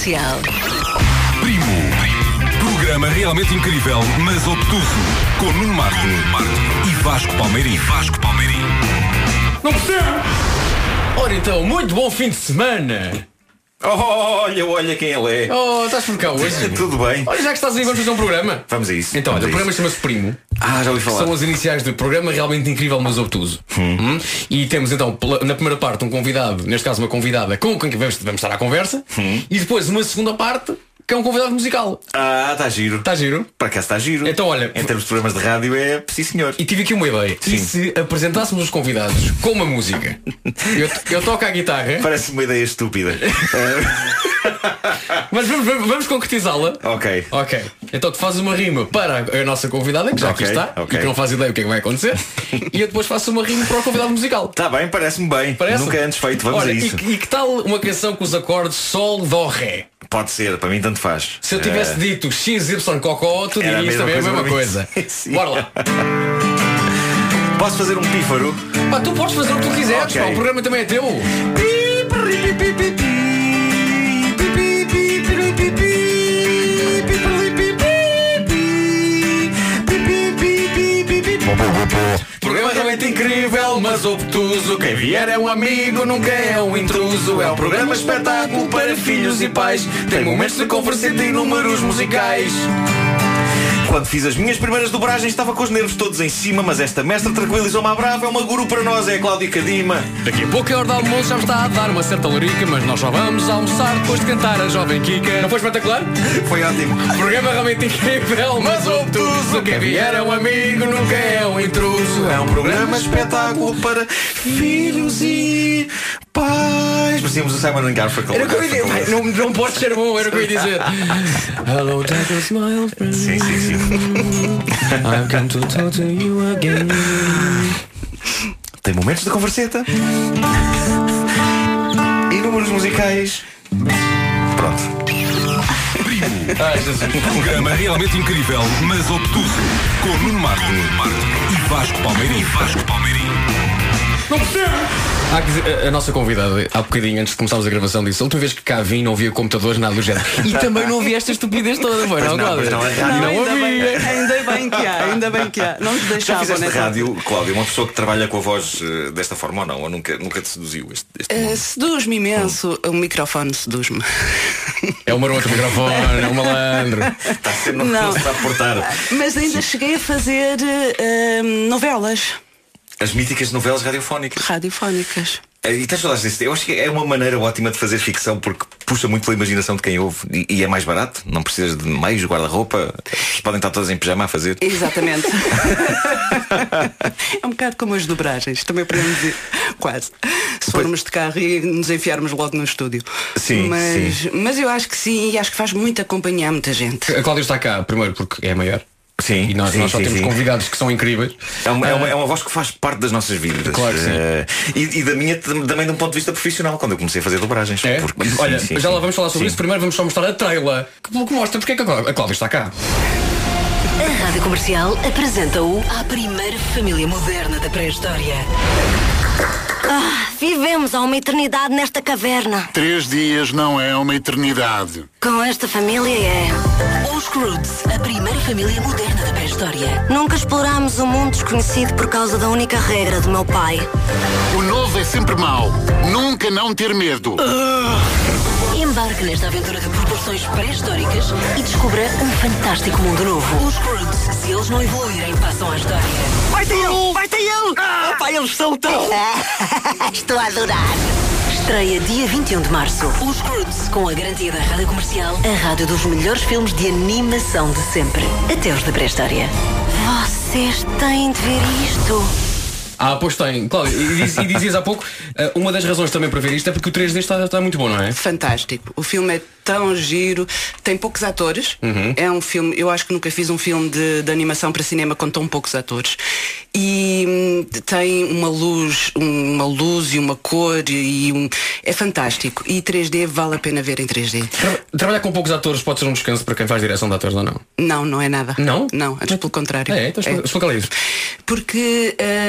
Comercial. Primo. Programa realmente incrível, mas obtuso. Com Nuno Marco e Vasco Palmeirim. Não percebo! Ora então, muito bom fim de semana! Olha quem ele é. Oh, estás por cá hoje? Tudo bem. Olha, já que estás aí, vamos fazer um programa. Vamos a isso. Então, olha, o Vamos a programa isso. chama-se Primo. Já ouvi falar. São as iniciais do programa realmente incrível, mas obtuso. E temos então, na primeira parte, um convidado, neste caso uma convidada, com quem vamos estar à conversa. E depois uma segunda parte, que é um convidado musical. Está giro. Está giro? Para cá está giro. Então, olha, em termos de programas de rádio sim senhor. E tive aqui uma ideia. Sim. E se apresentássemos os convidados com uma música? Eu toco a guitarra. Parece uma ideia estúpida. Mas vamos concretizá-la. Ok. Então tu fazes uma rima para a nossa convidada, que já aqui está, e que não faz ideia o que é que vai acontecer. E eu depois faço uma rima para o convidado musical. Está bem, parece-me bem. Parece? Nunca antes feito, vamos Olha, a isso. E que tal uma canção com os acordes Sol, Dó, Ré? Pode ser, para mim tanto faz. Se eu tivesse dito XY Cocó, tu Era a dirias mesma também a coisa mesma para mim. coisa. Sim. Bora lá. Posso fazer um pífaro? Pá, tu podes fazer o que tu quiseres, Ok. pá, o programa também é teu. Programa realmente incrível, mas obtuso. Quem vier é um amigo, nunca é um intruso. É um programa espetáculo para filhos e pais. Tem momentos de conversa e tem números musicais. Quando fiz as minhas primeiras dobragens estava com os nervos todos em cima, mas esta mestra tranquilizou-me à brava. É uma guru para nós, é a Cláudia Cadima. Daqui a pouco é hora de almoço, já me está a dar uma certa larica, mas nós só vamos almoçar depois de cantar a Jovem Kika. Não foi espetacular? Foi ótimo. Programa realmente incrível, mas obtuso. Quem vier é um amigo, nunca é um intruso. É um programa espetáculo para filhos e pais. Parecíamos o Simon & Garfunkel. Era o que eu ia dizer. Não pode ser bom, era o que eu ia dizer. Hello, take a smile, friend. Sim. I've come to talk to you again. Tem momentos de converseta e números musicais. Pronto. Ai, Jesus. Programa realmente incrível, mas obtuso. Com Nuno Marco e Vasco Palmeirim. Não percebo! A nossa convidada, há bocadinho, antes de começarmos a gravação, disse: a última vez que cá vim não havia computadores, nada do género. E também não havia esta estupidez toda, foi, não, Cláudia? não, Ainda bem que há. Não te Já deixavam, fizeste né? rádio, Cláudia, uma pessoa que trabalha com a voz desta forma ou não? Ou nunca te seduziu este mundo? Seduz-me imenso. O microfone seduz-me. É o maroto microfone, é o malandro. Está sendo Não. se está a portar. Mas ainda cheguei a fazer novelas As míticas novelas radiofónicas. radiofónicas. E tens saudades disso? Eu acho que é uma maneira ótima de fazer ficção, porque puxa muito pela imaginação de quem ouve e é mais barato. Não precisas de meios, guarda-roupa. Podem estar todos em pijama a fazer. Exatamente. É um bocado como as dobragens. Também podemos dizer quase. Se formos de carro e nos enfiarmos logo no estúdio. Sim, mas eu acho que sim, e acho que faz muito acompanhar muita gente. A Cláudia está cá, primeiro porque é a maior. Sim, E nós só temos sim. convidados que são incríveis. É uma voz que faz parte das nossas vidas. Claro que sim. E da minha também de um ponto de vista profissional, quando eu comecei a fazer dobragens. É? Porque, Olha, sim, já sim. lá vamos falar sobre Sim. isso. Primeiro vamos só mostrar a trailer que mostra porque é que a Cláudia está cá. A Rádio Comercial apresenta-o à primeira família moderna da pré-história. Vivemos há uma eternidade nesta caverna. 3 dias não é uma eternidade. Com esta família é. Os Croods, a primeira família moderna da pré-história. Nunca explorámos um mundo desconhecido por causa da única regra do meu pai. O novo é sempre mau. Nunca não ter medo. Embarque nesta aventura de proporções pré-históricas e descubra um fantástico mundo novo. Os Croods, se eles não evoluírem, passam à história. Vai ter ele! Vai ter ele! Pai, eles são tão. Estou a adorar. Estreia dia 21 de março. Os Croods, com a garantia da Rádio Comercial, a rádio dos melhores filmes de animação de sempre. Até os da pré-história. Vocês têm de ver isto. Pois tem. Cláudia, e dizias há pouco, uma das razões também para ver isto é porque o 3D está muito bom, não é? Fantástico. O filme é tão giro. Tem poucos atores. É um filme, eu acho que nunca fiz um filme de animação para cinema com tão poucos atores. E tem uma luz e uma cor é fantástico. E 3D vale a pena ver em 3D. Trabalhar com poucos atores pode ser um descanso para quem faz direção de atores ou não? Não é nada. Não? Não, antes pelo contrário. Então explica lá isso. Porque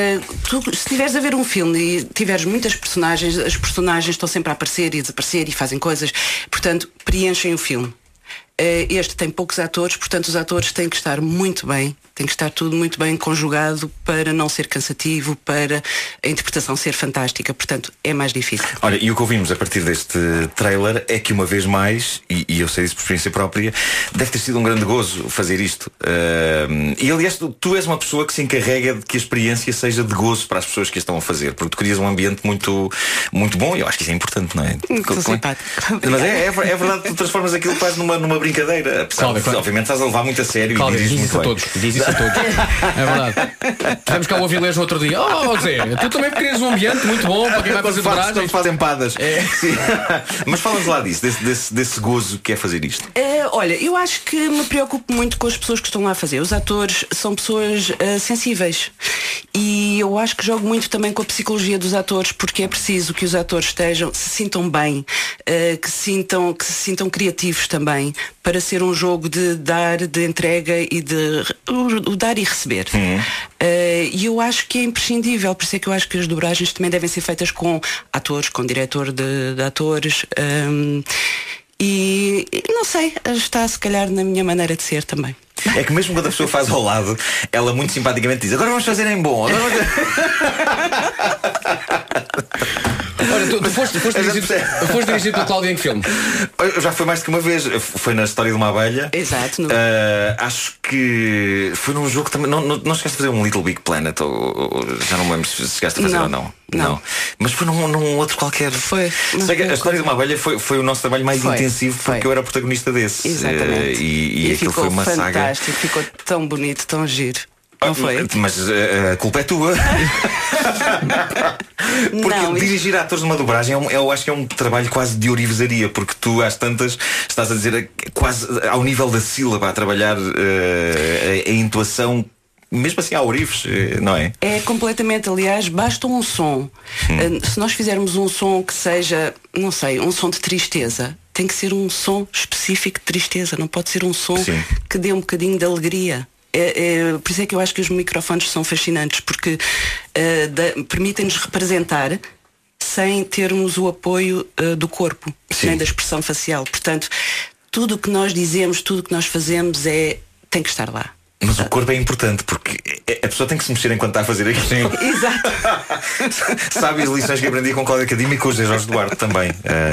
se estiveres a ver um filme e tiveres muitas personagens, as personagens estão sempre a aparecer e a desaparecer e fazem coisas, portanto, preenchem o filme. Este tem poucos atores, portanto os atores têm que estar muito bem, tem que estar tudo muito bem conjugado para não ser cansativo, para a interpretação ser fantástica, portanto é mais difícil. Olha, e o que ouvimos a partir deste trailer é que uma vez mais, e eu sei isso por experiência própria, deve ter sido um grande gozo fazer isto. E aliás, tu és uma pessoa que se encarrega de que a experiência seja de gozo para as pessoas que a estão a fazer, porque tu crias um ambiente muito, muito bom, e eu acho que isso é importante, não é? Muito simpático. Mas é verdade que tu transformas aquilo quase numa brincadeira. Cláudia, obviamente estás a levar muito a sério. Cláudia, e diz isso a todos. Diz isso a todos. É verdade. Tivemos cá o Avilés no outro dia. Zé, tu também querias um ambiente muito bom para quem vai fazer dobragens. Fazem empadas. Mas fala-nos lá disso, desse gozo que é fazer isto. Olha, eu acho que me preocupo muito com as pessoas que estão lá a fazer. Os atores são pessoas sensíveis. E eu acho que jogo muito também com a psicologia dos atores, porque é preciso que os atores se sintam bem, que se sintam criativos também, para ser um jogo de dar, de entrega e de o dar e receber. E eu acho que é imprescindível, por isso é que eu acho que as dobragens também devem ser feitas com atores, com diretor de atores. E não sei, está se calhar na minha maneira de ser também. É que mesmo quando a pessoa faz ao lado, ela muito simpaticamente diz: agora vamos fazer em bom. Olha, tu foste dirigido pela Cláudia em que filme? Já foi mais do que uma vez. Foi na História de uma Abelha. Exato. Acho que foi num jogo também. Não chegaste a fazer um Little Big Planet, ou já não me lembro se chegaste a fazer ou não. Não. Mas foi num outro qualquer. Sei que a História de uma Abelha foi o nosso trabalho mais intensivo, porque eu era protagonista desse. Exatamente. E aquilo foi uma saga. Ficou tão bonito, tão giro. Não foi? Mas a culpa é tua. Porque dirigir atores numa dobragem eu acho que é um trabalho quase de orivesaria, porque tu às tantas estás a dizer quase ao nível da sílaba, a trabalhar a intuação, mesmo assim há orives, não é? É completamente, aliás, basta um som. Se nós fizermos um som que seja, não sei, um som de tristeza, tem que ser um som específico de tristeza, não pode ser um som que dê um bocadinho de alegria. Por isso é que eu acho que os microfones são fascinantes, porque permitem-nos representar sem termos o apoio do corpo, nem da expressão facial. Portanto, tudo o que nós dizemos, tudo o que nós fazemos tem que estar lá. Mas o corpo é importante, porque a pessoa tem que se mexer enquanto está a fazer aquilo. Exato. Sabe as lições que aprendi com o Cláudio Académico e com o José Jorge Duarte também.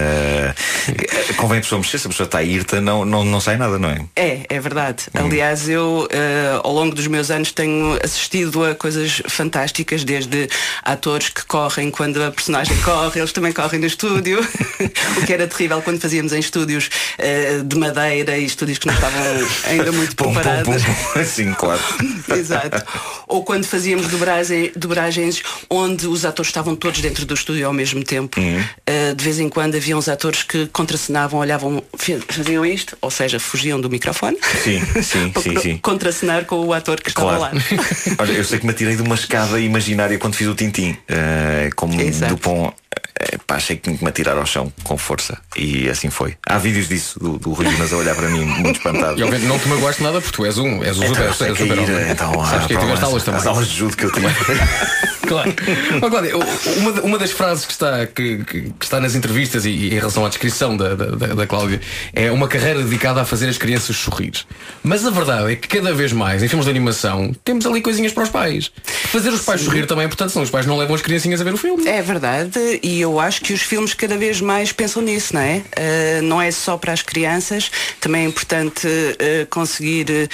Convém a pessoa mexer, se a pessoa está irta, não sai nada, não é? É verdade. Aliás, eu ao longo dos meus anos tenho assistido a coisas fantásticas, desde atores que correm quando a personagem corre, eles também correm no estúdio. O que era terrível quando fazíamos em estúdios de madeira e estúdios que não estavam ainda muito preparados. Sim, claro. Exato. Ou quando fazíamos dobragens onde os atores estavam todos dentro do estúdio ao mesmo tempo. De vez em quando havia uns atores que contracenavam, olhavam, faziam isto, ou seja, fugiam do microfone. Sim. Contracenar com o ator que estava lá. Olha, eu sei que me atirei de uma escada imaginária quando fiz o Tintim. Como Dupont. Achei que tinha que me atirar ao chão com força. E assim foi. Há vídeos disso do Rui Guimarães a olhar para mim muito espantado. E obviamente não te magoaste nada, porque tu és um super-homem. Então, sabes que tiveste aulas também. As aulas de judo que eu tinha. Claro. Cláudia, uma das frases que está nas entrevistas e em relação à descrição da Cláudia é uma carreira dedicada a fazer as crianças sorrir. Mas a verdade é que cada vez mais em filmes de animação temos ali coisinhas para os pais. Fazer os pais sorrir também é importante, senão os pais não levam as criancinhas a ver o filme. É verdade, e eu acho que os filmes cada vez mais pensam nisso, não é? Não é só para as crianças, também é importante conseguir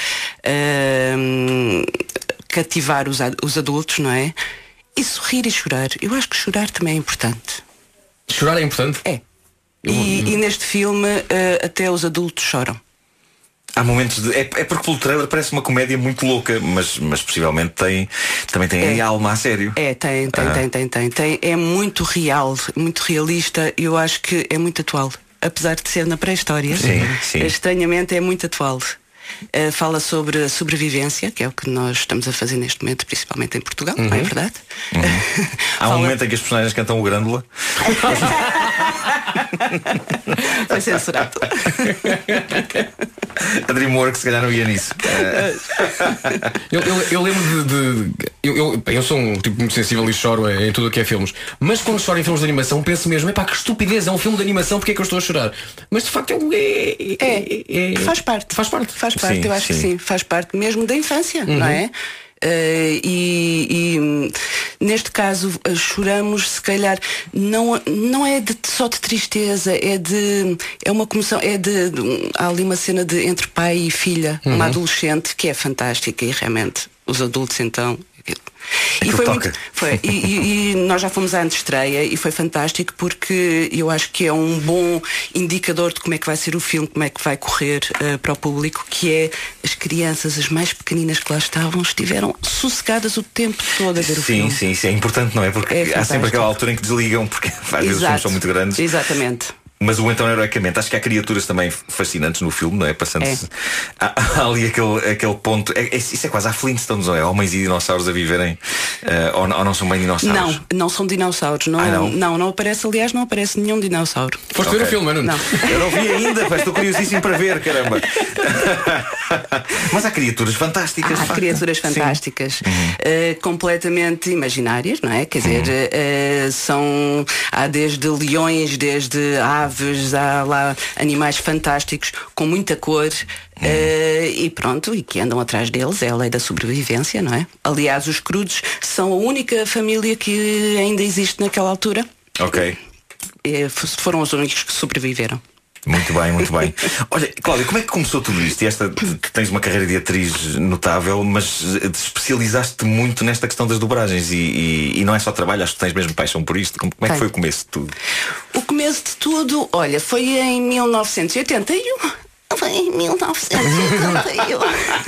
cativar os adultos, não é? E sorrir e chorar. Eu acho que chorar também é importante. Chorar é importante? É. E neste filme até os adultos choram. Há momentos de... É porque pelo trailer parece uma comédia muito louca, mas possivelmente também tem alma a sério. Tem. É muito real, muito realista. Eu acho que é muito atual. Apesar de ser na pré-história, sim. Estranhamente é muito atual. Fala sobre a sobrevivência, que é o que nós estamos a fazer neste momento, principalmente em Portugal, não é verdade? Há um momento em que as personagens cantam o Grândola. Foi censurado. A DreamWorks se calhar não ia nisso. Eu lembro eu sou um tipo muito sensível e choro em tudo o que é filmes. Mas quando choro em filmes de animação penso mesmo, epá, que estupidez, é um filme de animação, porque é que eu estou a chorar? Mas de facto faz parte. Faz parte. Sim, eu acho que sim, faz parte mesmo da infância, não é? E neste caso choramos, se calhar não é só de tristeza, é uma comoção, há ali uma cena entre pai e filha, uma adolescente que é fantástica, e realmente os adultos então e foi muito, e nós já fomos à antestreia e foi fantástico, porque eu acho que é um bom indicador de como é que vai ser o filme, como é que vai correr para o público, que é as crianças, as mais pequeninas que lá estiveram sossegadas o tempo todo a ver o filme. Sim, isso é importante, não é? Porque há sempre aquela altura em que desligam, porque às vezes os filmes são muito grandes. Exatamente. Mas o Então Heroicamente, acho que há criaturas também fascinantes no filme, não é? Passando-se. Há ali aquele ponto. Isso é quase, há Flintstones, não é? Homens e dinossauros a viverem. Ou não são bem dinossauros? Não são dinossauros. Não aparece, aliás, não aparece nenhum dinossauro. Foste ver o filme, Nuno? Não. Eu não vi ainda, mas estou curiosíssimo para ver, caramba. Mas há criaturas fantásticas. Há criaturas fantásticas, completamente imaginárias, não é? Quer dizer, há desde leões, desde aves, há lá animais fantásticos com muita cor. E pronto, e que andam atrás deles, é a lei da sobrevivência, não é? Aliás, os Cruzes são a única família que ainda existe naquela altura. Ok. Foram os únicos que sobreviveram. Muito bem, muito bem. Olha, Cláudia, como é que começou tudo isto? Tu tens uma carreira de atriz notável, mas te especializaste muito nesta questão das dobragens e não é só trabalho, acho que tens mesmo paixão por isto. Como é que foi o começo de tudo? O começo de tudo, olha, foi em 1981. Foi em 1981.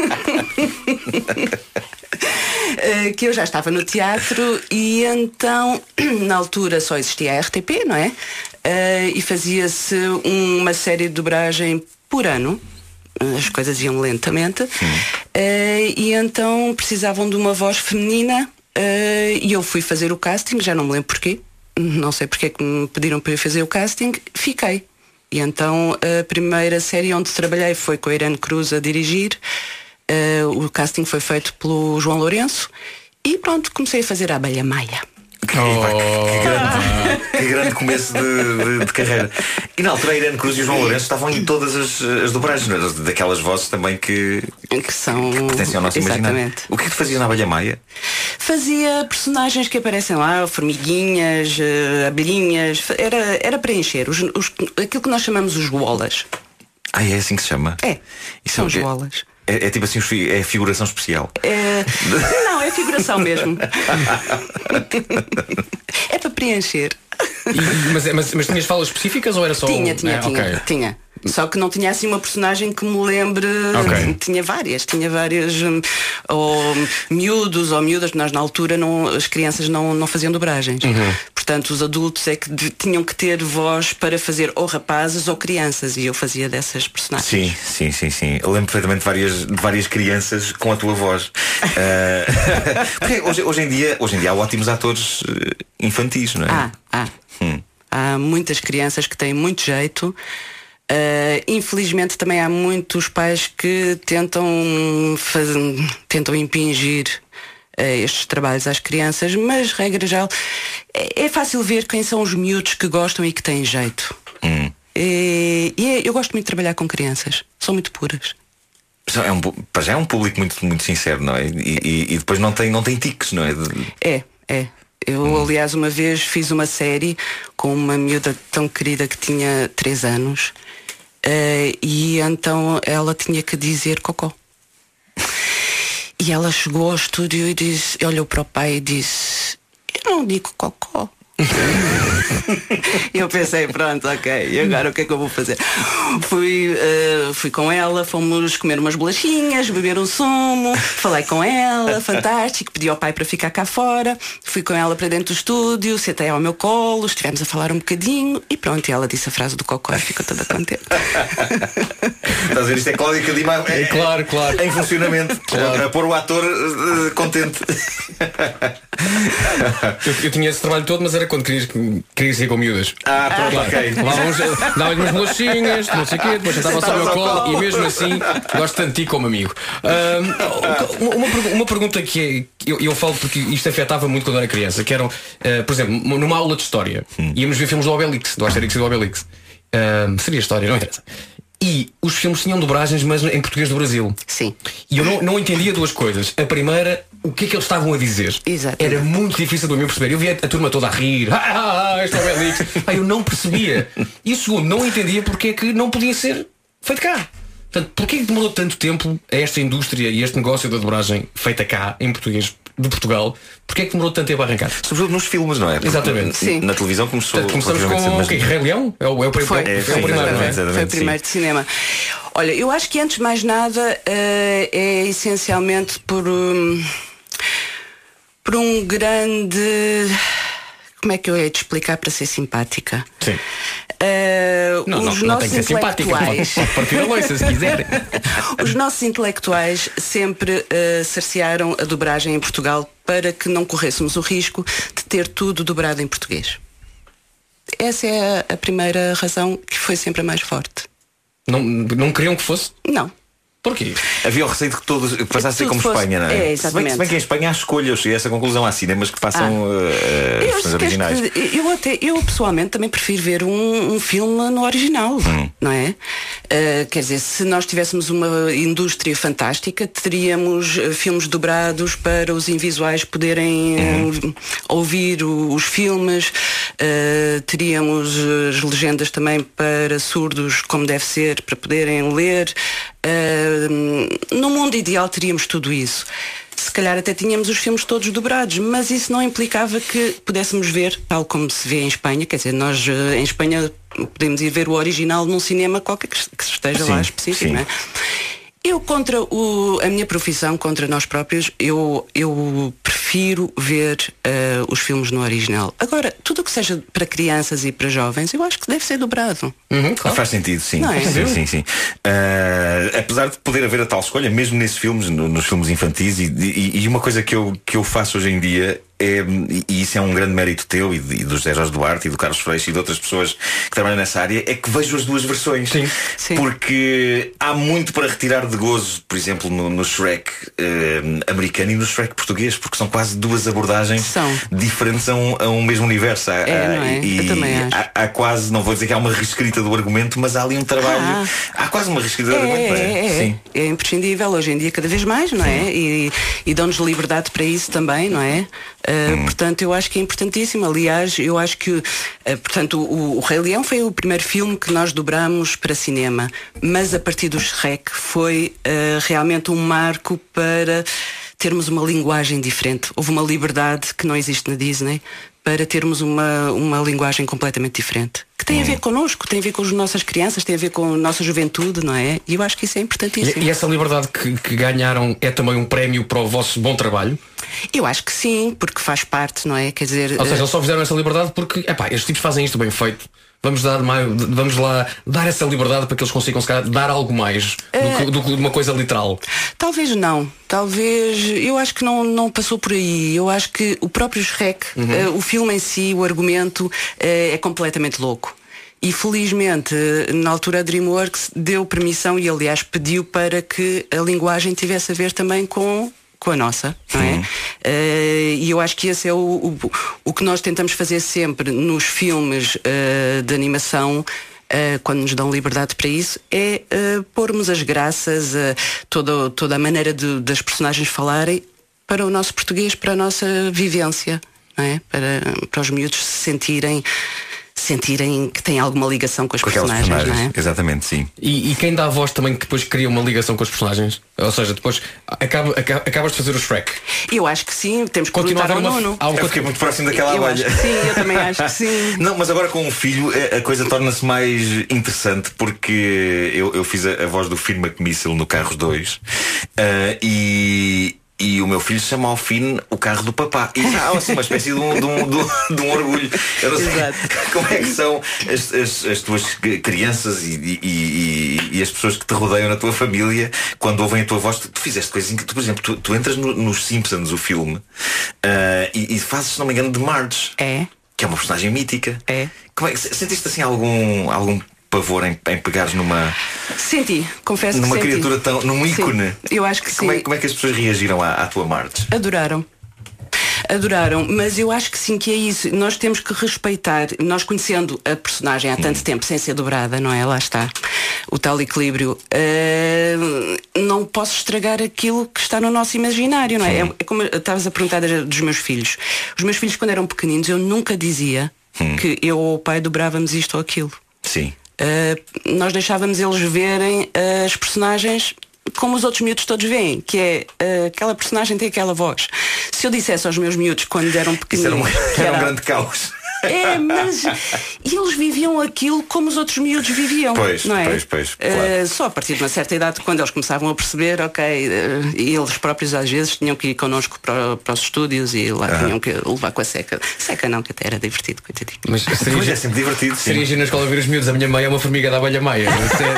Que eu já estava no teatro e então, na altura só existia a RTP, não é? E fazia-se uma série de dobragem por ano. As coisas iam lentamente. E então precisavam de uma voz feminina e eu fui fazer o casting, já não me lembro porquê. Não sei porque é que me pediram para eu fazer o casting. Fiquei. E então a primeira série onde trabalhei foi com a Irene Cruz a dirigir. O casting foi feito pelo João Lourenço. E pronto, comecei a fazer a Abelha Maia. Que grande começo de carreira. E na altura a Irene Cruz e o João Lourenço estavam em todas as dobragens, daquelas vozes também que pertencem ao nosso imaginário. O que é que fazia na Abelha Maia? Fazia personagens que aparecem lá, formiguinhas, abelhinhas. Era preencher aquilo que nós chamamos os wolas. É assim que se chama? São os wolas. É tipo assim, é figuração especial. Não, é figuração mesmo. É para preencher. Mas tinhas falas específicas ou era só... Tinha. Só que não tinha assim uma personagem que me lembre. Tinha várias ou miúdos ou miúdas. Nós na altura as crianças não faziam dobragens. Portanto os adultos é que tinham que ter voz para fazer ou rapazes ou crianças. E eu fazia dessas personagens. Sim. Eu lembro perfeitamente de várias crianças com a tua voz. Porque hoje em dia há ótimos atores infantis, não é? Há muitas crianças que têm muito jeito. Infelizmente também há muitos pais que tentam impingir estes trabalhos às crianças, mas regra geral é fácil ver quem são os miúdos que gostam e que têm jeito. Eu gosto muito de trabalhar com crianças, são muito puras. Já é um público muito, muito sincero, não é? E depois não tem tiques, não é? É. Eu, aliás, uma vez fiz uma série com uma miúda tão querida que tinha 3 anos e então ela tinha que dizer cocó. E ela chegou ao estúdio e olhou para o pai e disse: eu não digo cocó. Eu pensei, pronto, ok, e agora o que é que eu vou fazer? Fui com ela, fomos comer umas bolachinhas, beber um sumo, falei com ela, fantástico, pedi ao pai para ficar cá fora, fui com ela para dentro do estúdio, sentei ao meu colo, estivemos a falar um bocadinho e pronto, e ela disse a frase do cocó e ficou toda contente. Estás a ver? Isto é Cláudia Cadima Claro. em funcionamento, a pôr o ator contente. Eu tinha esse trabalho todo, mas era quando querias ir com miúdas. Pronto, ok. Dava-lhe umas bolachinhas, não sei o quê, depois sentava só ao meu colo e mesmo assim gosto tanto de ti como amigo. Uma pergunta que eu falo porque isto afetava muito quando era criança, que eram, por exemplo, numa aula de história, íamos ver filmes do Obelix, do Asterix e do Obelix. Seria história, não interessa. E os filmes tinham dobragens, mas em português do Brasil. Sim. E eu não entendia duas coisas. A primeira, o que é que eles estavam a dizer? Exatamente. Era muito difícil de eu perceber. Eu via a turma toda a rir. Este é o Obelix. Eu não percebia. E o segundo, não entendia porque é que não podia ser feito cá. Portanto, porquê é que demorou tanto tempo a esta indústria e este negócio da dobragem feita cá, em português de Portugal? Porquê é que demorou tanto tempo a arrancar? Sobretudo nos filmes, não é? Porque exatamente. Sim. Na televisão começamos com o quê? Rei Leão? É o primeiro, Foi o primeiro sim. de cinema. Olha, eu acho que antes de mais nada é essencialmente por um grande... Como é que eu hei de explicar para ser simpática? Sim. Não tem que ser simpática. Pode partir a loiça se quiser. Os nossos intelectuais sempre cercearam a dobragem em Portugal para que não corrêssemos o risco de ter tudo dobrado em português. Essa é a primeira razão, que foi sempre a mais forte. Não queriam que fosse? Não. Porquê? Havia o receio de que todos passasse a ser como Espanha, não é? Exatamente. Se bem que em Espanha há escolha, eu cheguei a essa conclusão. Há cinemas que façam versões originais. Eu pessoalmente também prefiro ver um filme no original, não é? Quer dizer, se nós tivéssemos uma indústria fantástica, teríamos filmes dobrados para os invisuais poderem ouvir os filmes, teríamos as legendas também para surdos, como deve ser, para poderem ler. No mundo ideal teríamos tudo isso. Se calhar até tínhamos os filmes todos dobrados, mas isso não implicava que pudéssemos ver, tal como se vê em Espanha. Quer dizer, nós em Espanha podemos ir ver o original num cinema qualquer que esteja lá específico, não é? Eu, contra a minha profissão, contra nós próprios, eu prefiro ver os filmes no original. Agora, tudo o que seja para crianças e para jovens, eu acho que deve ser dobrado. Claro. Faz sentido, sim. Não é? Sim. Apesar de poder haver a tal escolha, mesmo nesses filmes, nos filmes infantis, e uma coisa que eu faço hoje em dia e isso é um grande mérito teu e do José Jorge Duarte e do Carlos Freixo e de outras pessoas que trabalham nessa área, é que vejo as duas versões. Sim. Porque há muito para retirar de gozo, por exemplo, no Shrek americano e no Shrek português, porque são quase duas abordagens diferentes a um mesmo universo. Não é? Eu também acho. Há quase, não vou dizer que há uma reescrita do argumento, mas há ali um trabalho. Há quase uma reescrita do argumento. Sim. É imprescindível hoje em dia, cada vez mais, não é? E dão-nos liberdade para isso também, não é? Portanto, eu acho que é importantíssimo. Aliás, eu acho que portanto, o Rei Leão foi o primeiro filme que nós dobramos para cinema, mas a partir do Shrek foi realmente um marco para termos uma linguagem diferente. Houve uma liberdade que não existe na Disney para termos uma linguagem completamente diferente, que tem a ver connosco, tem a ver com as nossas crianças, tem a ver com a nossa juventude, não é? E eu acho que isso é importantíssimo. E essa liberdade que ganharam é também um prémio para o vosso bom trabalho? Eu acho que sim, porque faz parte, não é? Quer dizer, ou seja, eles só fizeram essa liberdade porque estes tipos fazem isto bem feito. Vamos lá dar essa liberdade para que eles consigam, se calhar, dar algo mais do que uma coisa literal. Talvez não. Talvez, eu acho que não passou por aí. Eu acho que o próprio Shrek, o filme em si, o argumento, é completamente louco. E felizmente, na altura a DreamWorks deu permissão e aliás pediu para que a linguagem tivesse a ver também com a nossa, não é? E eu acho que esse é o que nós tentamos fazer sempre nos filmes de animação, quando nos dão liberdade para isso, é pormos as graças, toda a maneira das personagens falarem para o nosso português, para a nossa vivência, não é? Para os miúdos se sentirem que tem alguma ligação com os personagens, não é? Exatamente, sim. E quem dá a voz também que depois cria uma ligação com os personagens? Ou seja, depois acabas de fazer o Shrek. Eu acho que sim, temos que continuar ao Nuno. Eu fiquei muito próximo daquela abelha. Sim, eu também acho que sim. Não, mas agora com um filho a coisa torna-se mais interessante, porque eu fiz a voz do Firma Missile no Carros 2 e e o meu filho chama ao fim o carro do papá. E há assim uma espécie de um orgulho. Eu não sei como é que são as tuas crianças e as pessoas que te rodeiam na tua família quando ouvem a tua voz. Tu fizeste coisas que, por exemplo, tu entras nos Simpsons, o filme, e fazes, se não me engano, de Marge. Que é uma personagem mítica. Como é que sentiste assim algum pavor em pegares numa... Senti, confesso numa que senti. criatura tão... num ícone. Sim, eu acho que como sim. Como é que as pessoas reagiram à tua Marge? Adoraram, mas eu acho que sim, que é isso. Nós temos que respeitar, nós conhecendo a personagem há tanto tempo sem ser dobrada, não é? Lá está o tal equilíbrio. Não posso estragar aquilo que está no nosso imaginário, não é? É como estavas a perguntar dos meus filhos. Os meus filhos, quando eram pequeninos, eu nunca dizia que eu ou o pai dobrávamos isto ou aquilo. Sim. Nós deixávamos eles verem as personagens como os outros miúdos todos veem, que é aquela personagem tem aquela voz. Se eu dissesse aos meus miúdos quando eram pequeninos era um grande caos. Mas eles viviam aquilo como os outros miúdos viviam. Pois, não é? Pois, claro. Só a partir de uma certa idade, quando eles começavam a perceber, e eles próprios às vezes tinham que ir connosco para os estúdios e lá tinham que levar com a seca. Seca não, que até era divertido, coitadinho. Mas seria sempre divertido. Seria giro na escola ver os miúdos. A minha mãe é uma formiga da abelha maia.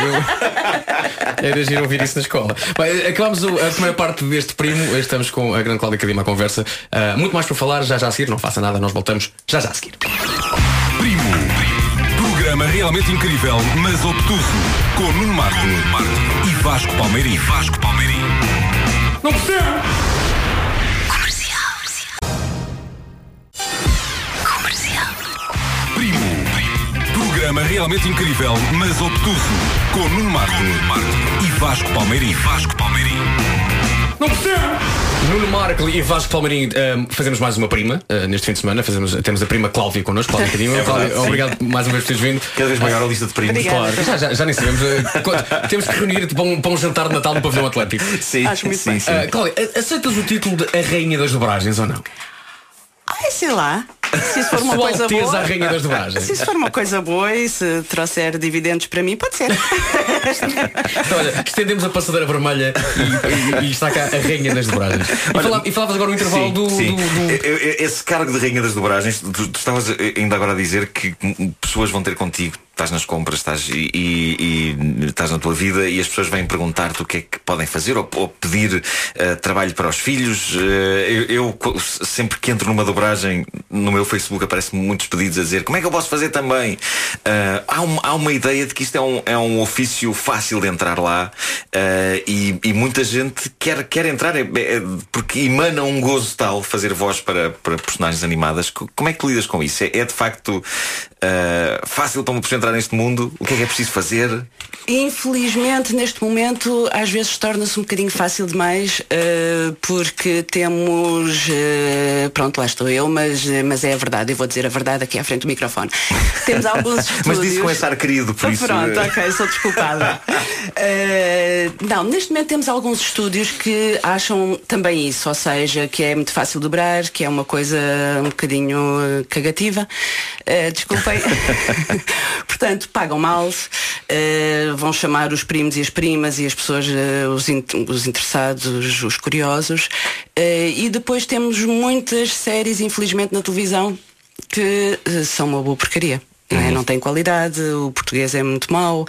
Era giro ouvir isso na escola. Bem, acabamos a primeira parte deste primo. Estamos com a grande Cláudia Cadima à conversa. Muito mais para falar já a seguir. Não faça nada, nós voltamos já a seguir. Primo. Programa realmente incrível, mas obtuso. Com Nuno Marco e Vasco Palmeirim. Não percebo! Comercial. Primo. Programa realmente incrível, mas obtuso. Com Nuno Marco e Vasco Palmeirim. Não percebo! Nuno Marco e Vasco Palmeirim, fazemos mais uma prima neste fim de semana. Temos a prima Cláudia connosco, Cláudia Cadima. Cláudia, obrigado mais uma vez por teres vindo. Cada vez maior a lista de primos. Claro, já nem sabemos. Temos que reunir para um jantar de Natal no Pavilhão Atlântico. Sim, acho muito bem. Cláudia, aceitas o título de a Rainha das Dobragens ou não? Sei lá. Se isso for uma coisa boa, a Rainha das Dobragens. Se isso for uma coisa boa e se trouxer dividendos para mim, pode ser. Então, olha, estendemos a passadeira vermelha e está cá a Rainha das Dobragens. E falavas agora no intervalo do... Esse cargo de Rainha das Dobragens, tu estavas ainda agora a dizer que pessoas vão ter contigo. Estás nas compras, estás na tua vida e as pessoas vêm perguntar-te o que é que podem fazer ou pedir trabalho para os filhos. Eu sempre que entro numa dobragem no meu Facebook aparecem muitos pedidos a dizer como é que eu posso fazer também. Há uma ideia de que isto é um ofício fácil de entrar lá e muita gente quer entrar porque emana um gozo tal fazer voz para personagens animadas. Como é que lidas com isso? É de facto fácil para uma pessoa entrar neste mundo? O que é preciso fazer? Infelizmente, neste momento, às vezes torna-se um bocadinho fácil demais, porque temos... pronto, lá estou eu, mas é a verdade. Eu vou dizer a verdade aqui à frente do microfone. Temos alguns estúdios... Mas disse com esse ar querido, por isso... Pronto, ok, sou desculpada. Não, neste momento temos alguns estúdios que acham também isso, ou seja, que é muito fácil dobrar, que é uma coisa um bocadinho cagativa. Desculpem. Portanto, pagam mal, vão chamar os primos e as primas e as pessoas, os interessados, os curiosos, e depois temos muitas séries, infelizmente, na televisão que são uma boa porcaria. Não tem qualidade, o português é muito mau,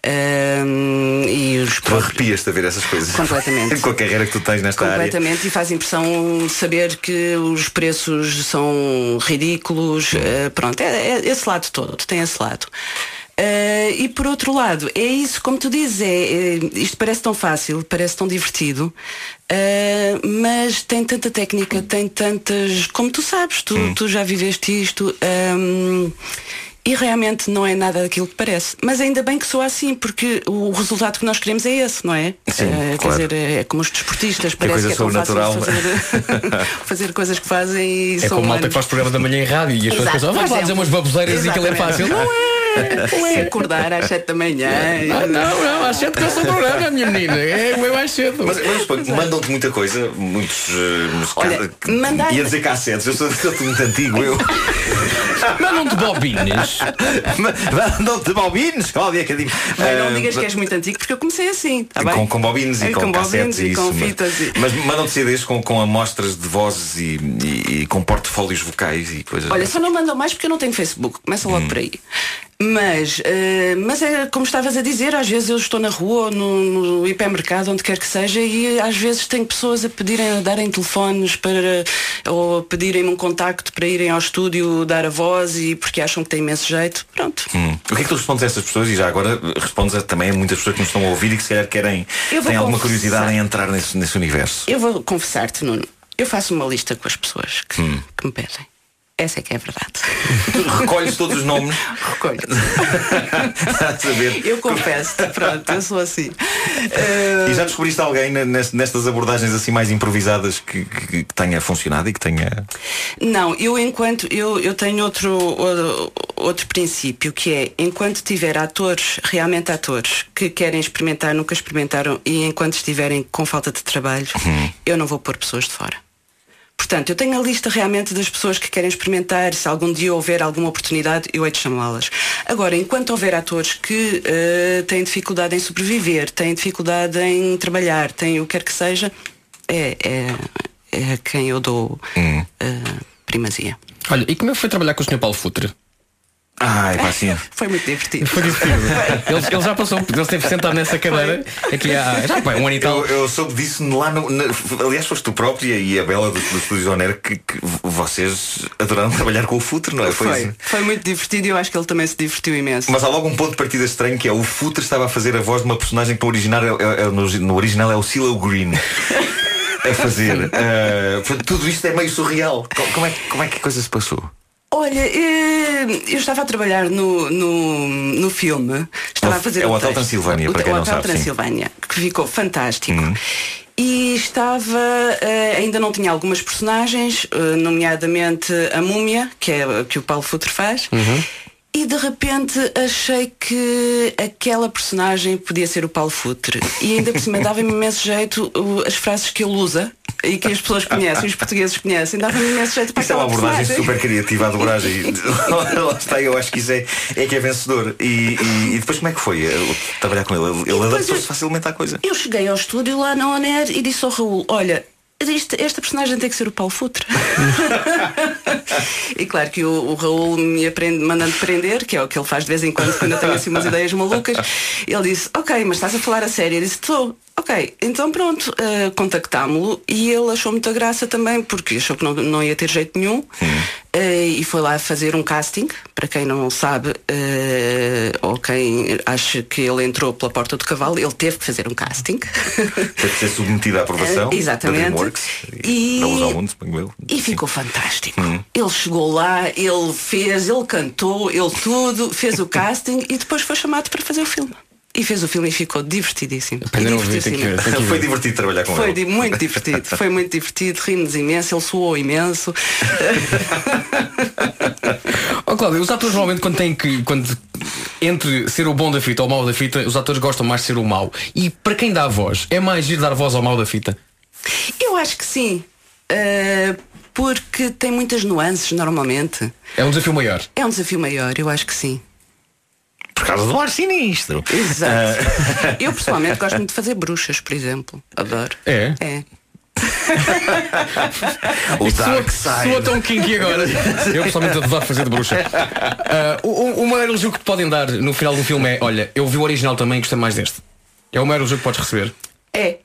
e os Tu arrepias-te a ver essas coisas. Completamente. Com a carreira que tu tens nesta área. Completamente, e faz impressão saber que os preços são ridículos. Pronto, é esse lado todo, tem esse lado. E por outro lado, é isso, como tu dizes, isto parece tão fácil, parece tão divertido, mas tem tanta técnica, tem tantas, como tu sabes, tu já viveste isto, e realmente não é nada daquilo que parece. Mas ainda bem que soa assim, porque o resultado que nós queremos é esse, não é? Sim, claro. Quer dizer, é como os desportistas, parece que é tão fácil fazer coisas que fazem e é são como malta que faz programa da manhã em rádio e as pessoas pensam, vai lá dizer umas baboseiras e aquilo é fácil. Não é? Se acordar às 7 da manhã. Não, às 7 começa o programa, minha menina. É o meu mais cedo. Mas mandam-te muita coisa, muitos. Olha, ia dizer cassetes, eu sou muito antigo, eu. Mandam-te bobines. Mandam-te bobines, Cláudia Cadinho. Não digas que és muito antigo, porque eu comecei assim, tá bem? Com bobines e com cassetes e com isso, fitas. Mas mandam-te CDs com amostras de vozes e com portfólios vocais e coisas. Olha, só não mandam mais porque eu não tenho Facebook. Começa logo por aí. Mas é como estavas a dizer, às vezes eu estou na rua ou no hipermercado, onde quer que seja, e às vezes tenho pessoas a darem telefones ou a pedirem-me um contacto para irem ao estúdio dar a voz, e porque acham que tem imenso jeito. Pronto. O que é que tu respondes a essas pessoas? E já agora respondes também a muitas pessoas que nos estão a ouvir e que se calhar têm alguma curiosidade em entrar nesse universo. Eu vou confessar-te, Nuno. Eu faço uma lista com as pessoas que me pedem. Essa é que é a verdade. Tu recolhes todos os nomes? Recolho. Eu confesso-te, pronto, eu sou assim. E já descobriste alguém nestas abordagens assim mais improvisadas que tenha funcionado e que tenha... Não, eu tenho outro princípio, que é, enquanto tiver realmente atores que querem experimentar, nunca experimentaram, e enquanto estiverem com falta de trabalho, eu não vou pôr pessoas de fora. Portanto, eu tenho a lista realmente das pessoas que querem experimentar. Se algum dia houver alguma oportunidade, eu hei de chamá-las. Agora, enquanto houver atores que têm dificuldade em sobreviver, têm dificuldade em trabalhar, têm o que quer que seja, é a quem eu dou primazia. Olha, e como é que foi trabalhar com o Sr. Paulo Futre? Sim. Foi muito divertido. Foi divertido. Ele já passou, ele esteve sentado nessa cadeira aqui há um ano e tal. Eu soube disso lá aliás, foste tu própria e a Bela do Estúdio On Air que vocês adoraram trabalhar com o Futre, não é? Foi muito divertido e eu acho que ele também se divertiu imenso. Mas há logo um ponto de partida estranho, que é o Futre estava a fazer a voz de uma personagem que no original é o CeeLo Green a fazer. Tudo isto é meio surreal. Como é que a coisa se passou? Olha, eu estava a trabalhar no filme. Estava a fazer o Hotel Transilvânia, para quem não sabe. O Hotel Transilvânia, que ficou fantástico. E ainda não tinha algumas personagens, nomeadamente a Múmia, que o Paulo Futre faz. E de repente achei que aquela personagem podia ser o Paulo Futre. E ainda por cima dava-me imenso jeito as frases que ele usa e que as pessoas conhecem, os portugueses conhecem. Dava-me imenso jeito para aquela personagem. Isso é uma abordagem super criativa, a dobragem. Lá está, eu acho que isso é que é vencedor. E depois como é que foi trabalhar com ele? Ele adaptou-se facilmente à coisa. Eu cheguei ao estúdio lá na On Air e disse ao Raul, olha, esta personagem tem que ser o Paulo Futre. E claro que o Raul me mandando prender, que é o que ele faz de vez em quando eu tenho assim umas ideias malucas. Ele disse, ok, mas estás a falar a sério? Eu disse, estou. Ok, então pronto, contactámo-lo e ele achou muita graça também, porque achou que não ia ter jeito nenhum. E foi lá fazer um casting. Para quem não sabe, ou quem acha que ele entrou pela porta do cavalo, ele teve que fazer um casting. Teve que ser submetido à aprovação. Exatamente. E ficou fantástico. Ele chegou lá, ele cantou, ele tudo, fez o casting e depois foi chamado para fazer o filme. E fez o filme e ficou divertidíssimo. Foi divertido trabalhar com ele. Foi muito divertido. Foi muito divertido, rimos imenso, ele suou imenso. Cláudio, os atores normalmente quando entre ser o bom da fita ou o mau da fita, os atores gostam mais de ser o mau. E para quem dá a voz, é mais ir dar voz ao mau da fita? Eu acho que sim. Porque tem muitas nuances normalmente. É um desafio maior. É um desafio maior, eu acho que sim. Por causa do ar sinistro. Exato. Eu pessoalmente gosto muito de fazer bruxas, por exemplo. Adoro. É? É. O Dark Side. Soa tão kinky agora. Eu pessoalmente adoro fazer de bruxa. O maior elogio que te podem dar no final do filme é, olha, eu vi o original também e gostei mais deste. É o maior elogio que podes receber. É.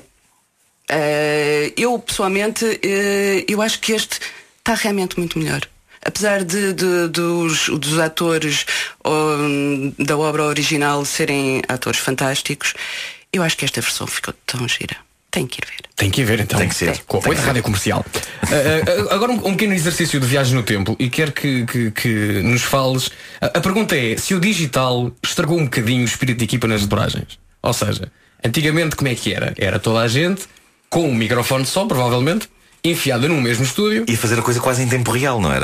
Eu pessoalmente eu acho que este está realmente muito melhor. Apesar dos atores da obra original serem atores fantásticos, eu acho que esta versão ficou tão gira. Tem que ir ver. Tem que ir ver, então. Tem que ser. Com a rádio comercial. Agora um pequeno exercício de viagem no tempo e quero que nos fales. A pergunta é, se o digital estragou um bocadinho o espírito de equipa nas dobragens? Ou seja, antigamente como é que era? Era toda a gente com um microfone só, provavelmente, enfiada no mesmo estúdio. E fazer a coisa quase em tempo real, não era?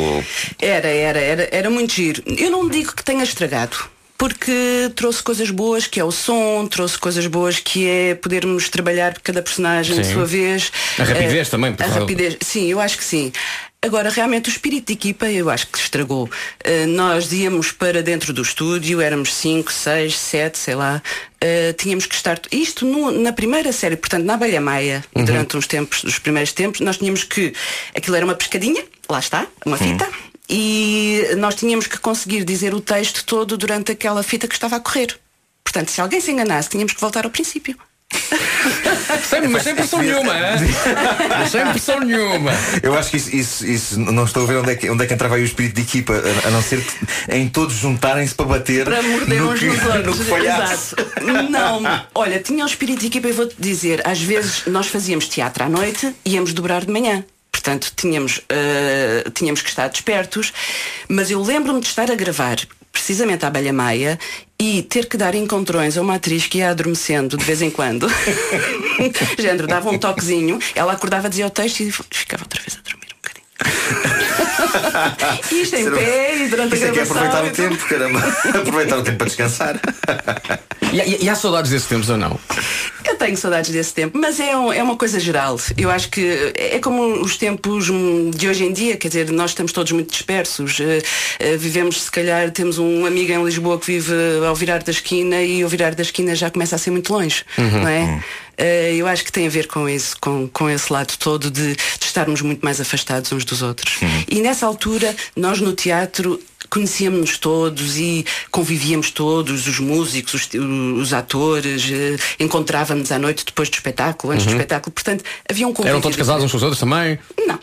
Era muito giro. Eu não digo que tenha estragado, porque trouxe coisas boas, que é o som, trouxe coisas boas, que é podermos trabalhar cada personagem de sua vez. A rapidez também. A rapidez, sim, eu acho que sim. Agora, realmente, o espírito de equipa, eu acho que estragou. Nós íamos para dentro do estúdio, éramos 5, 6, 7, sei lá. Tínhamos que estar... Isto na primeira série, portanto, na Abelha Maia, durante uns tempos, dos primeiros tempos, nós tínhamos que... Aquilo era uma pescadinha, lá está, uma fita. E nós tínhamos que conseguir dizer o texto todo durante aquela fita que estava a correr. Portanto, se alguém se enganasse, tínhamos que voltar ao princípio. Mas sem pressão nenhuma, sem pressão nenhuma. Eu acho que isso não estou a ver onde é que entrava aí o espírito de equipa, a não ser que em todos juntarem-se para bater para morder uns nos outros. Exato. Não, olha, tinha um espírito de equipa, e vou-te dizer, às vezes nós fazíamos teatro à noite e íamos dobrar de manhã. Portanto, tínhamos que estar despertos, mas eu lembro-me de estar a gravar precisamente a Abelha Maia e ter que dar encontrões a uma atriz que ia adormecendo de vez em quando. Género, dava um toquezinho, ela acordava, dizia o texto e ficava outra vez a dormir um bocadinho. Isto em pé e durante a gravação. É que é aproveitar o tempo, caramba. Aproveitar o tempo para descansar. E há saudades desses tempos ou não? Eu tenho saudades desse tempo, mas é uma coisa geral. Eu acho que é como os tempos de hoje em dia, quer dizer, nós estamos todos muito dispersos. Vivemos, se calhar, temos um amigo em Lisboa que vive ao virar da esquina e ao virar da esquina já começa a ser muito longe, não é? Eu acho que tem a ver com isso, com esse lado todo de estarmos muito mais afastados uns dos outros. E nessa altura, nós no teatro conhecíamos-nos todos e convivíamos todos, os músicos, os atores, encontrávamos à noite depois do espetáculo, antes do espetáculo, portanto havia um convívio. Eram todos casados uns com os outros também? Não.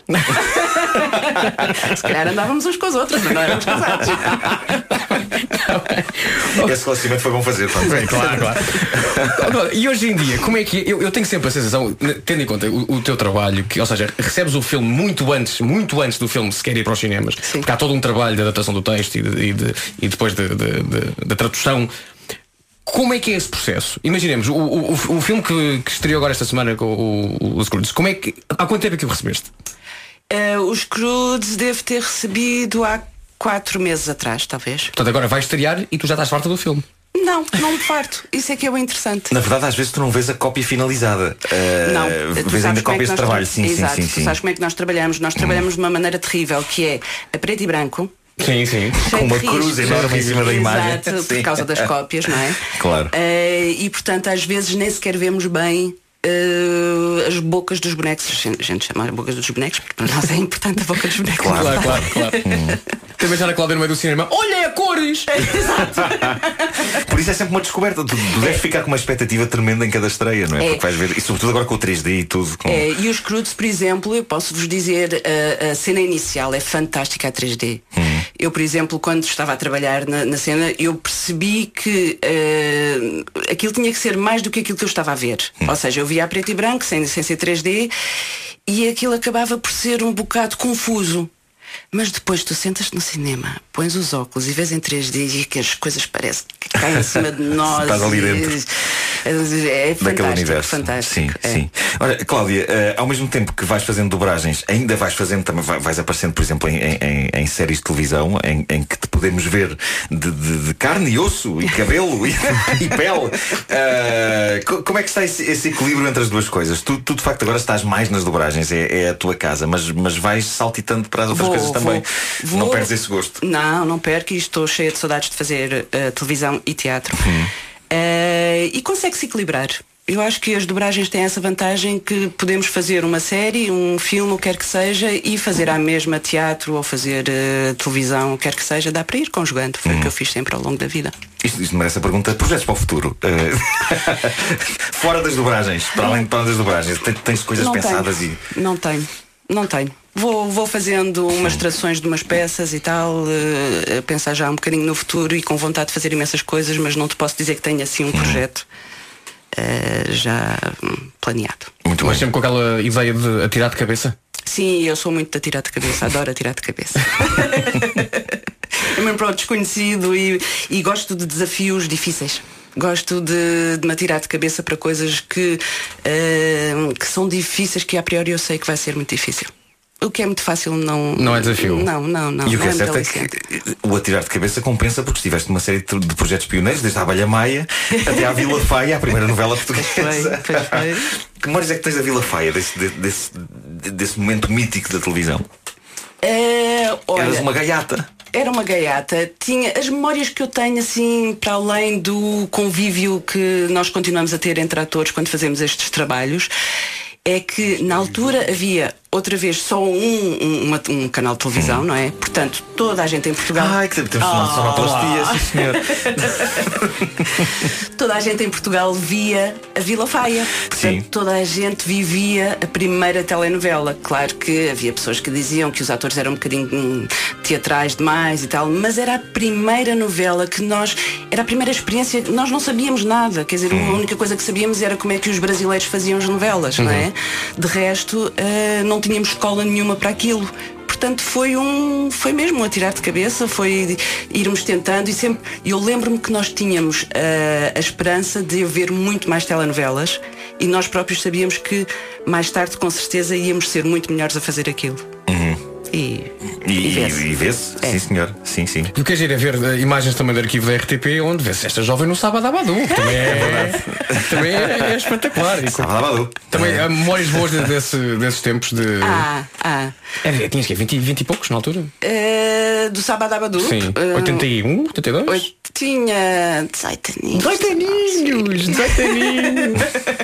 Se calhar andávamos uns com os outros, mas não éramos casados. Esse relacionamento foi bom fazer, claro. E hoje em dia, como é que eu tenho sempre a sensação, tendo em conta o teu trabalho, que, ou seja, recebes o filme muito antes do filme sequer ir para os cinemas. Sim. Porque há todo um trabalho de adaptação do texto e depois da tradução. Como é que é esse processo? Imaginemos o filme que estreou agora esta semana com os Scrooge. Há quanto tempo é que o recebeste? Os Scrooge devo ter recebido há 4 meses atrás, talvez. Portanto, agora vais estrear e tu já estás farta do filme. Não me farto. Isso é que é o interessante. Na verdade, às vezes tu não vês a cópia finalizada. Não, vês ainda cópias de trabalho. Sim. Tu sabes como é que nós trabalhamos. Nós trabalhamos de uma maneira terrível, que é a preto e branco. Sim. Com uma cruz enorme em cima da imagem. Exato, por causa das cópias, não é? Claro. E portanto, às vezes nem sequer vemos bem as bocas dos bonecos. A gente chama as bocas dos bonecos porque para nós é importante a boca dos bonecos. Claro. Também já na Cláudia no meio do cinema. Olha a cores! Exato. Por isso é sempre uma descoberta. Tu deves ficar com uma expectativa tremenda em cada estreia, não é? Porque vais ver, e sobretudo agora com o 3D e tudo. E os Scrooge, por exemplo, eu posso-vos dizer, a cena inicial é fantástica a 3D. Eu, por exemplo, quando estava a trabalhar na cena, eu percebi que aquilo tinha que ser mais do que aquilo que eu estava a ver. Ou seja, eu via a preto e branco, sem ser 3D, e aquilo acabava por ser um bocado confuso. Mas depois tu sentas-te no cinema, pões os óculos e vês em 3D e que as coisas parecem que caem em cima de nós. Estás ali dentro. É fantástico, fantástico. Sim. Olha, Cláudia, ao mesmo tempo que vais fazendo dobragens, ainda vais fazendo, também vais aparecendo, por exemplo, em séries de televisão, em que te podemos ver de carne e osso e cabelo e pele. Como é que está esse equilíbrio entre as duas coisas? Tu de facto agora estás mais nas dobragens, é a tua casa, mas vais saltitando para as outras coisas também. Não perdes esse gosto? Não perco, e estou cheia de saudades de fazer televisão e teatro. E consegue-se equilibrar. Eu acho que as dobragens têm essa vantagem que podemos fazer uma série, um filme, o que quer que seja, e fazer à mesma teatro ou fazer televisão, o que quer que seja, dá para ir conjugando. Foi o que eu fiz sempre ao longo da vida. Isto merece a pergunta: projetos para o futuro? Fora das dobragens, para além das dobragens, tens coisas pensadas? Não tenho. Vou fazendo umas trações de umas peças e tal, pensar já um bocadinho no futuro e com vontade de fazer imensas coisas, mas não te posso dizer que tenho assim um projeto já planeado. Muito bem. Mas sempre com aquela ideia de atirar de cabeça? Sim, eu sou muito de atirar de cabeça, adoro atirar de cabeça. É mesmo para o desconhecido e gosto de desafios difíceis. Gosto de me atirar de cabeça para coisas que são difíceis, que a priori eu sei que vai ser muito difícil. O que é muito fácil não é desafio. Não. E o que é certo é que o atirar de cabeça compensa, porque estiveste numa série de projetos pioneiros, desde a Abelha Maia até à Vila Faia, a primeira novela portuguesa. Foi. Que memórias é que tens da Vila Faia, desse momento mítico da televisão? Eras uma gaiata. Era uma gaiata. Tinha as memórias que eu tenho, assim, para além do convívio que nós continuamos a ter entre atores quando fazemos estes trabalhos, é que na altura havia outra vez só um canal de televisão, não é? Portanto, toda a gente em Portugal... Que temos sonoplastia, sim senhor. Toda a gente em Portugal via a Vila Faia. Portanto, toda a gente vivia a primeira telenovela. Claro que havia pessoas que diziam que os atores eram um bocadinho teatrais demais e tal, mas era a primeira novela que era a primeira experiência, nós não sabíamos nada, quer dizer, a única coisa que sabíamos era como é que os brasileiros faziam as novelas, não é? De resto, não tínhamos escola nenhuma para aquilo. Portanto, foi mesmo um atirar de cabeça, foi irmos tentando e sempre. Eu lembro-me que nós tínhamos a esperança de haver muito mais telenovelas e nós próprios sabíamos que mais tarde, com certeza, íamos ser muito melhores a fazer aquilo. E vê-se, sim senhor, sim. E o que é giro é ver imagens também do arquivo da RTP, onde vê-se esta jovem no Sábado à Badu, que também é espetacular. Sábado à Badu. Também há memórias boas desses tempos de... Tinhas que 20 e poucos na altura? Do Sábado à Badu? Sim, 81, 82? Tinha 18 aninhos. 18 aninhos.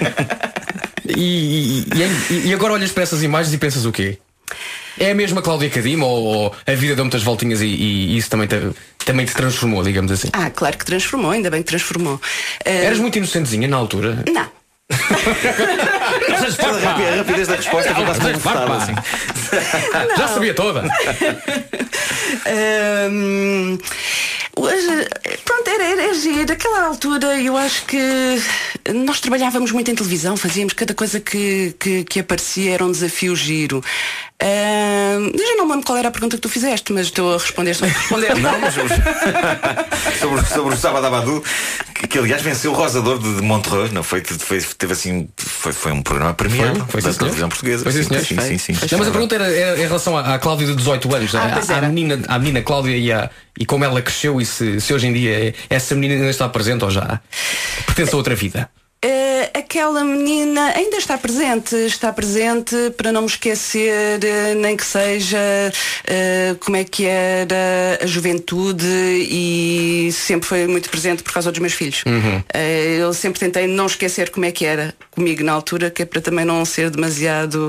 E agora olhas para essas imagens e pensas o quê? É a mesma Cláudia Cadima ou a vida deu muitas voltinhas e isso também te transformou, digamos assim? Claro que transformou, ainda bem que transformou. Eras muito inocentezinha na altura? Não. A rapidez da resposta foi quase confortável, assim. Já sabia toda. Pronto, era giro. Naquela altura eu acho que nós trabalhávamos muito em televisão, fazíamos cada coisa que aparecia era um desafio giro. Eu já não me lembro qual era a pergunta que tu fizeste, mas estou a responder só a responder. Não, mas sobre o Sábado à Badu, que aliás venceu o Rosa d'Or de Montreux, não foi? Teve assim, foi um programa premiado da televisão portuguesa. Foi, sim. Não, mas a pergunta era em relação à Cláudia de 18 anos, à menina Cláudia e como ela cresceu e se hoje em dia essa menina ainda está presente ou já pertence a outra vida. Aquela menina ainda está presente para não me esquecer, nem que seja como é que era a juventude, e sempre foi muito presente por causa dos meus filhos. Eu sempre tentei não esquecer como é que era comigo na altura, que é para também não ser demasiado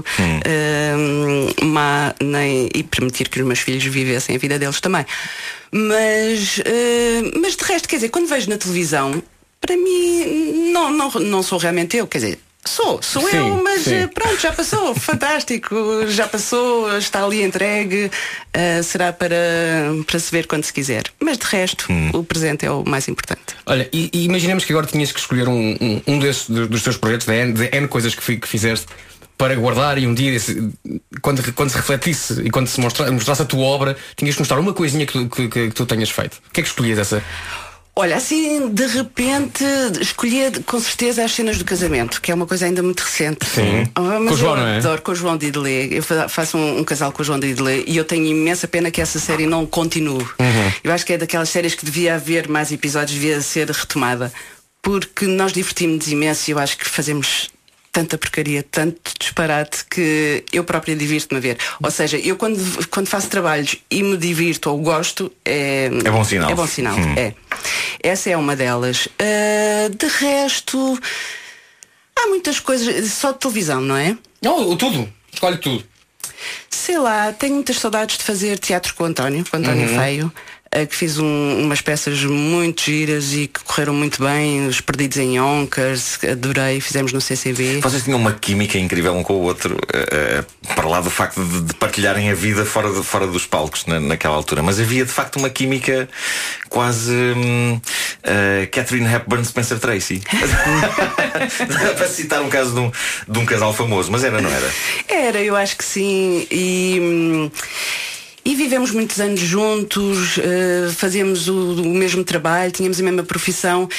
má, e permitir que os meus filhos vivessem a vida deles também. Mas de resto, quer dizer, quando vejo na televisão, para mim não sou realmente eu, quer dizer, sou eu, mas pronto, já passou, fantástico, já passou, está ali entregue, será para se ver quando se quiser. Mas de resto, o presente é o mais importante. Olha, e imaginemos que agora tinhas que escolher um dos teus projetos, de N coisas que fizeste, para guardar, e um dia quando se refletisse e quando se mostrasse a tua obra, tinhas que mostrar uma coisinha que tu tenhas feito. O que é que escolhias essa? Olha, assim, de repente escolhi com certeza as cenas do casamento, que é uma coisa ainda muito recente. Sim. Mas com o João, não é? Adoro, com o João Didelé. Eu faço um casal com o João Didelé e eu tenho imensa pena que essa série não continue. Eu acho que é daquelas séries que devia haver mais episódios, devia ser retomada, porque nós divertimos-nos imenso e eu acho que fazemos tanta porcaria, tanto disparate, que eu própria divirto-me a ver. Ou seja, eu quando faço trabalhos e me divirto ou gosto, é bom sinal. É bom sinal, Essa é uma delas. De resto, há muitas coisas, só de televisão, não é? Não, tudo. Escolhe tudo. Sei lá, tenho muitas saudades de fazer teatro com o António Feio. Que fiz umas peças muito giras e que correram muito bem, Os Perdidos em Yonkers, adorei, fizemos no CCB. Vocês tinham uma química incrível um com o outro, para lá do facto de partilharem a vida fora dos palcos naquela altura, mas havia de facto uma química quase Catherine Hepburn, Spencer Tracy. Para citar um caso de um casal famoso, mas não era? Era, eu acho que sim. E E vivemos muitos anos juntos, fazíamos o mesmo trabalho, tínhamos a mesma profissão.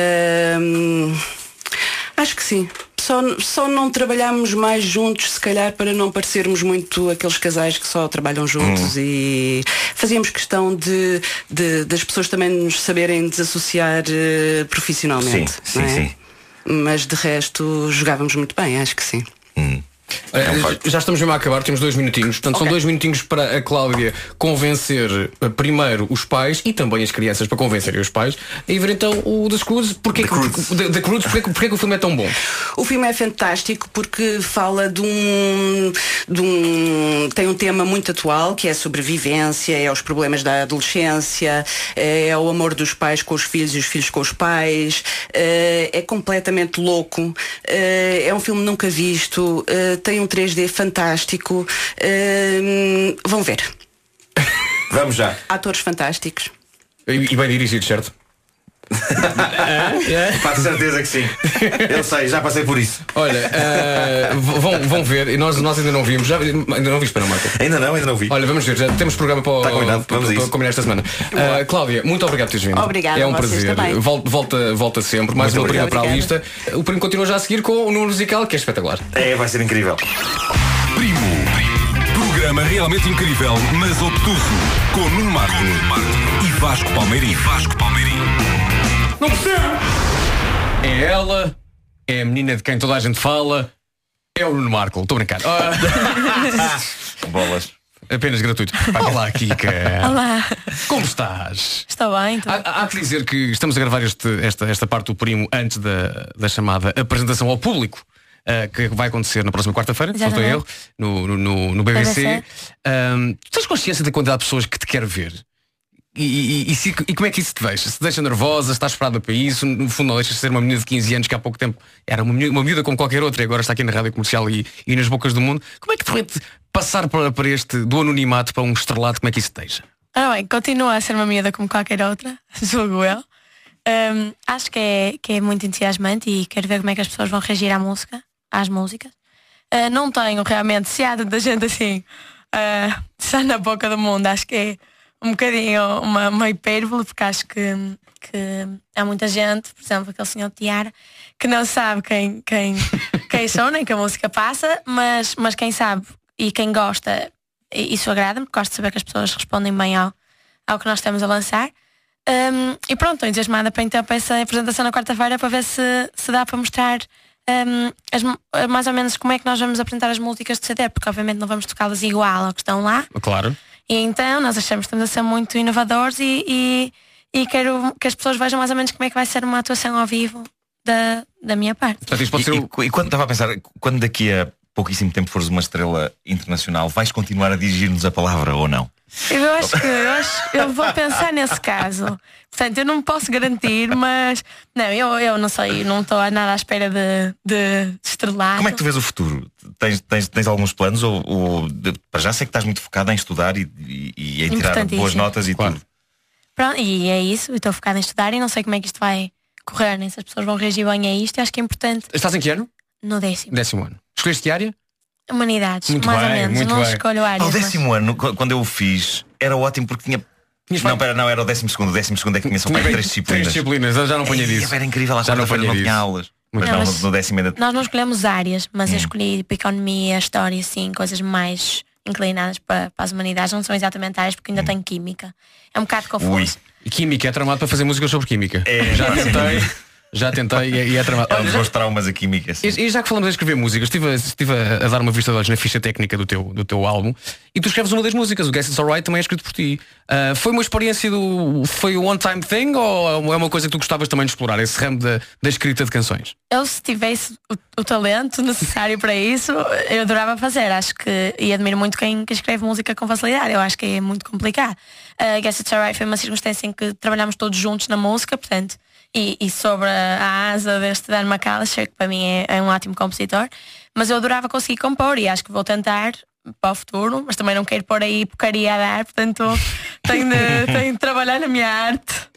Acho que sim. Só não trabalhámos mais juntos, se calhar, para não parecermos muito aqueles casais que só trabalham juntos, e fazíamos questão das pessoas também nos saberem desassociar profissionalmente. Sim. Mas de resto jogávamos muito bem, acho que sim. Já estamos mesmo a acabar, temos 2 minutinhos. Portanto, são 2 minutinhos para a Cláudia convencer primeiro os pais e também as crianças para convencerem os pais a ver então o The Croods. Porquê que o filme é tão bom? O filme é fantástico porque fala tem um tema muito atual, que é a sobrevivência, é os problemas da adolescência, é o amor dos pais com os filhos e os filhos com os pais, é completamente louco, é um filme nunca visto, tem um 3D fantástico. Vão ver. Vamos já. Atores fantásticos. E bem dirigido, certo? Faço certeza que sim. Eu sei, já passei por isso. Olha, vão ver. E nós ainda não vimos. Ainda não viste, para não, Marco? Ainda não vi. Olha, vamos ver, já temos programa para combinar esta semana. Cláudia, muito obrigado por teres vindo. Obrigada, é um prazer. Volta sempre. Mais uma prima para a lista. O primo continua já a seguir com o número musical, que é espetacular. Vai ser incrível. Primo. Programa realmente incrível, mas obtuso. Com Nuno Marco e Vasco Palmeirinho. Não percebo! É ela, é a menina de quem toda a gente fala, é o Nuno Marco. Estou a brincar. Bolas. Apenas gratuito. Olá, Kika. Olá. Como estás? Estou bem. Há que dizer que estamos a gravar esta parte do primo antes da chamada apresentação ao público, que vai acontecer na próxima quarta-feira, se não estou em erro, no BBC. Tu tens consciência da quantidade de pessoas que te quer ver? E como é que isso te deixa? Se te deixa nervosa, estás preparada para isso? No fundo não deixas de ser uma menina de 15 anos que há pouco tempo era uma miúda como qualquer outra e agora está aqui na rádio comercial e nas bocas do mundo. Como é que te foi passar para do anonimato para um estrelato? Como é que isso te deixa? Bem, continua a ser uma miúda como qualquer outra, julgo eu. Acho que é muito entusiasmante e quero ver como é que as pessoas vão reagir às músicas. Não tenho realmente, se há tanta gente assim está na boca do mundo, acho que é um bocadinho uma hipérbole, porque acho que há muita gente, por exemplo, aquele senhor Tiara, que não sabe quem são, nem que a música passa, mas quem sabe e quem gosta, isso agrada-me, porque gosto de saber que as pessoas respondem bem ao que nós estamos a lançar. E pronto, estou entusiasmada para então para essa apresentação na quarta-feira, para ver se dá para mostrar mais ou menos como é que nós vamos apresentar as músicas de CD, porque obviamente não vamos tocá-las igual ao que estão lá. Claro. E então nós achamos que estamos a ser muito inovadores e quero que as pessoas vejam mais ou menos como é que vai ser uma atuação ao vivo da minha parte. Portanto, isto pode ser e quando estava a pensar, quando daqui a pouquíssimo tempo fores uma estrela internacional, vais continuar a dirigir-nos a palavra ou não? Eu vou pensar nesse caso. Portanto, eu não posso garantir, mas não, eu não sei, não estou nada à espera de estrelar. Como é que tu vês o futuro? Tens alguns planos para já sei que estás muito focada em estudar e em tirar boas notas e tudo. Pronto, e é isso, estou focada em estudar e não sei como é que isto vai correr, nem se as pessoas vão reagir bem a isto, e acho que é importante. Estás em que ano? No 10º ano. Escolheste área? Humanidades, muito mais bem, ou menos, não escolho áreas. Ao 10º ano, quando eu o fiz, era ótimo porque tinha... Não, era o 12º. O 12º é que tinha só 3 disciplinas. 3 disciplinas, eu já não ponha disso. Era incrível, já não tinha aulas. Mas no 10º ainda... Nós não escolhemos áreas, mas eu escolhi economia, história, assim, coisas mais inclinadas para as humanidades. Não são exatamente áreas porque ainda tenho química. É um bocado confuso. E química é tramado para fazer música sobre química. Já tentei e é tramado. Os traumas a química. E já que falamos de escrever músicas, estive a dar uma vista de olhos na ficha técnica do teu álbum, e tu escreves uma das músicas, o Guess It's Alright, também é escrito por ti. Foi uma experiência foi um one-time thing ou é uma coisa que tu gostavas também de explorar, esse ramo da escrita de canções? Eu, se tivesse o talento necessário para isso, eu adorava fazer. Acho que, e admiro muito quem escreve música com facilidade. Eu acho que é muito complicado. Guess It's Alright foi uma circunstância em que trabalhámos todos juntos na música, portanto, e sobre a asa deste Dan McAllister, que para mim é um ótimo compositor, mas eu adorava conseguir compor e acho que vou tentar para o futuro, mas também não quero pôr aí porcaria a dar, portanto tenho de trabalhar na minha arte.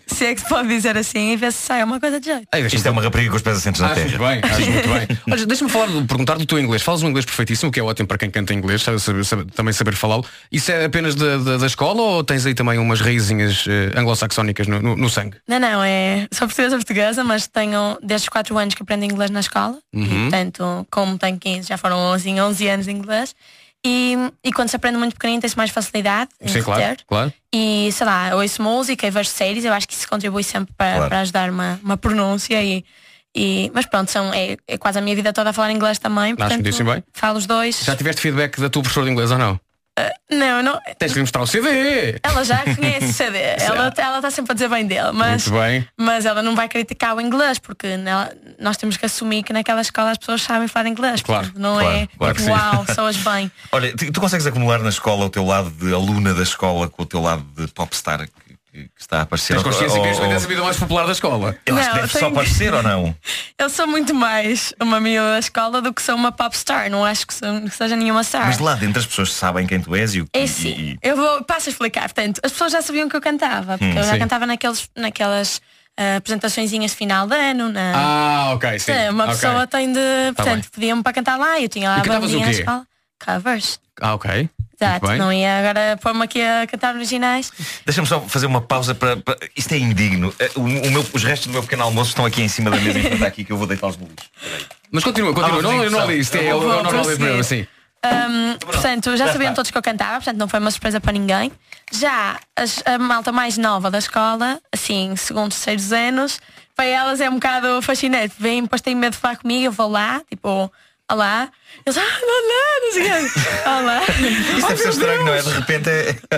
se é que se pode dizer assim, e ver se sai uma coisa de jeito. Isto é uma rapariga com os pés assentes na terra. Acho muito bem. Olha, deixa-me perguntar do teu inglês. Falas um inglês perfeitíssimo, que é ótimo para quem canta inglês, também saber falá-lo. Isso é apenas da escola ou tens aí também umas raizinhas anglo-saxónicas no sangue? Não, sou portuguesa, mas tenho desde os 4 anos que aprendo inglês na escola. E, portanto, como tenho 15, já foram 11 anos de inglês. E quando se aprende muito pequenino tem-se mais facilidade em reter. Claro. E sei lá, ouço música e vejo séries. Eu acho que isso contribui sempre para ajudar uma pronúncia mas pronto, é quase a minha vida toda a falar inglês também. Portanto, bem. Falo os dois. Já tiveste feedback da tua professora de inglês ou não? Não. Tens de lhe mostrar o CD. Ela já conhece o CD. Ela está sempre a dizer bem dele. Mas ela não vai criticar o inglês, porque nós temos que assumir que naquela escola as pessoas sabem falar inglês. Claro, uau, soas bem. Olha, tu consegues acumular na escola o teu lado de aluna da escola com o teu lado de popstar que está a aparecer? Tens consciência que és a vida mais popular da escola? Eu acho que deve só parecer ou não? Eu sou muito mais uma miúda da escola do que sou uma popstar. Não acho que seja nenhuma star. Mas lá dentro as pessoas sabem quem tu és e o que... Sim. Eu passo a explicar. Portanto, as pessoas já sabiam que eu cantava. Porque eu já cantava naquelas apresentaçõezinhas de final de ano. Ok, sim. Uma pessoa tem de... Portanto, pediam-me para cantar lá. Eu tinha lá a bandinha na escola. Covers. Ok. Exato, não ia agora pôr-me aqui a cantar originais. Deixa-me só fazer uma pausa para... Isto é indigno. Os restos do meu pequeno almoço estão aqui em cima da mesa e está aqui que eu vou deitá-los no lixo. Mas continua. Não, isto é o normal do programa, sim. Portanto, já sabiam todos que eu cantava, portanto não foi uma surpresa para ninguém. Já a malta mais nova da escola, assim, segundo, terceiros anos, para elas é um bocado fascinante. Vêm, depois têm medo de falar comigo, eu vou lá, tipo... Olá. Eles, não sei o quê. Olá. Isto deve ser estranho, não é? De repente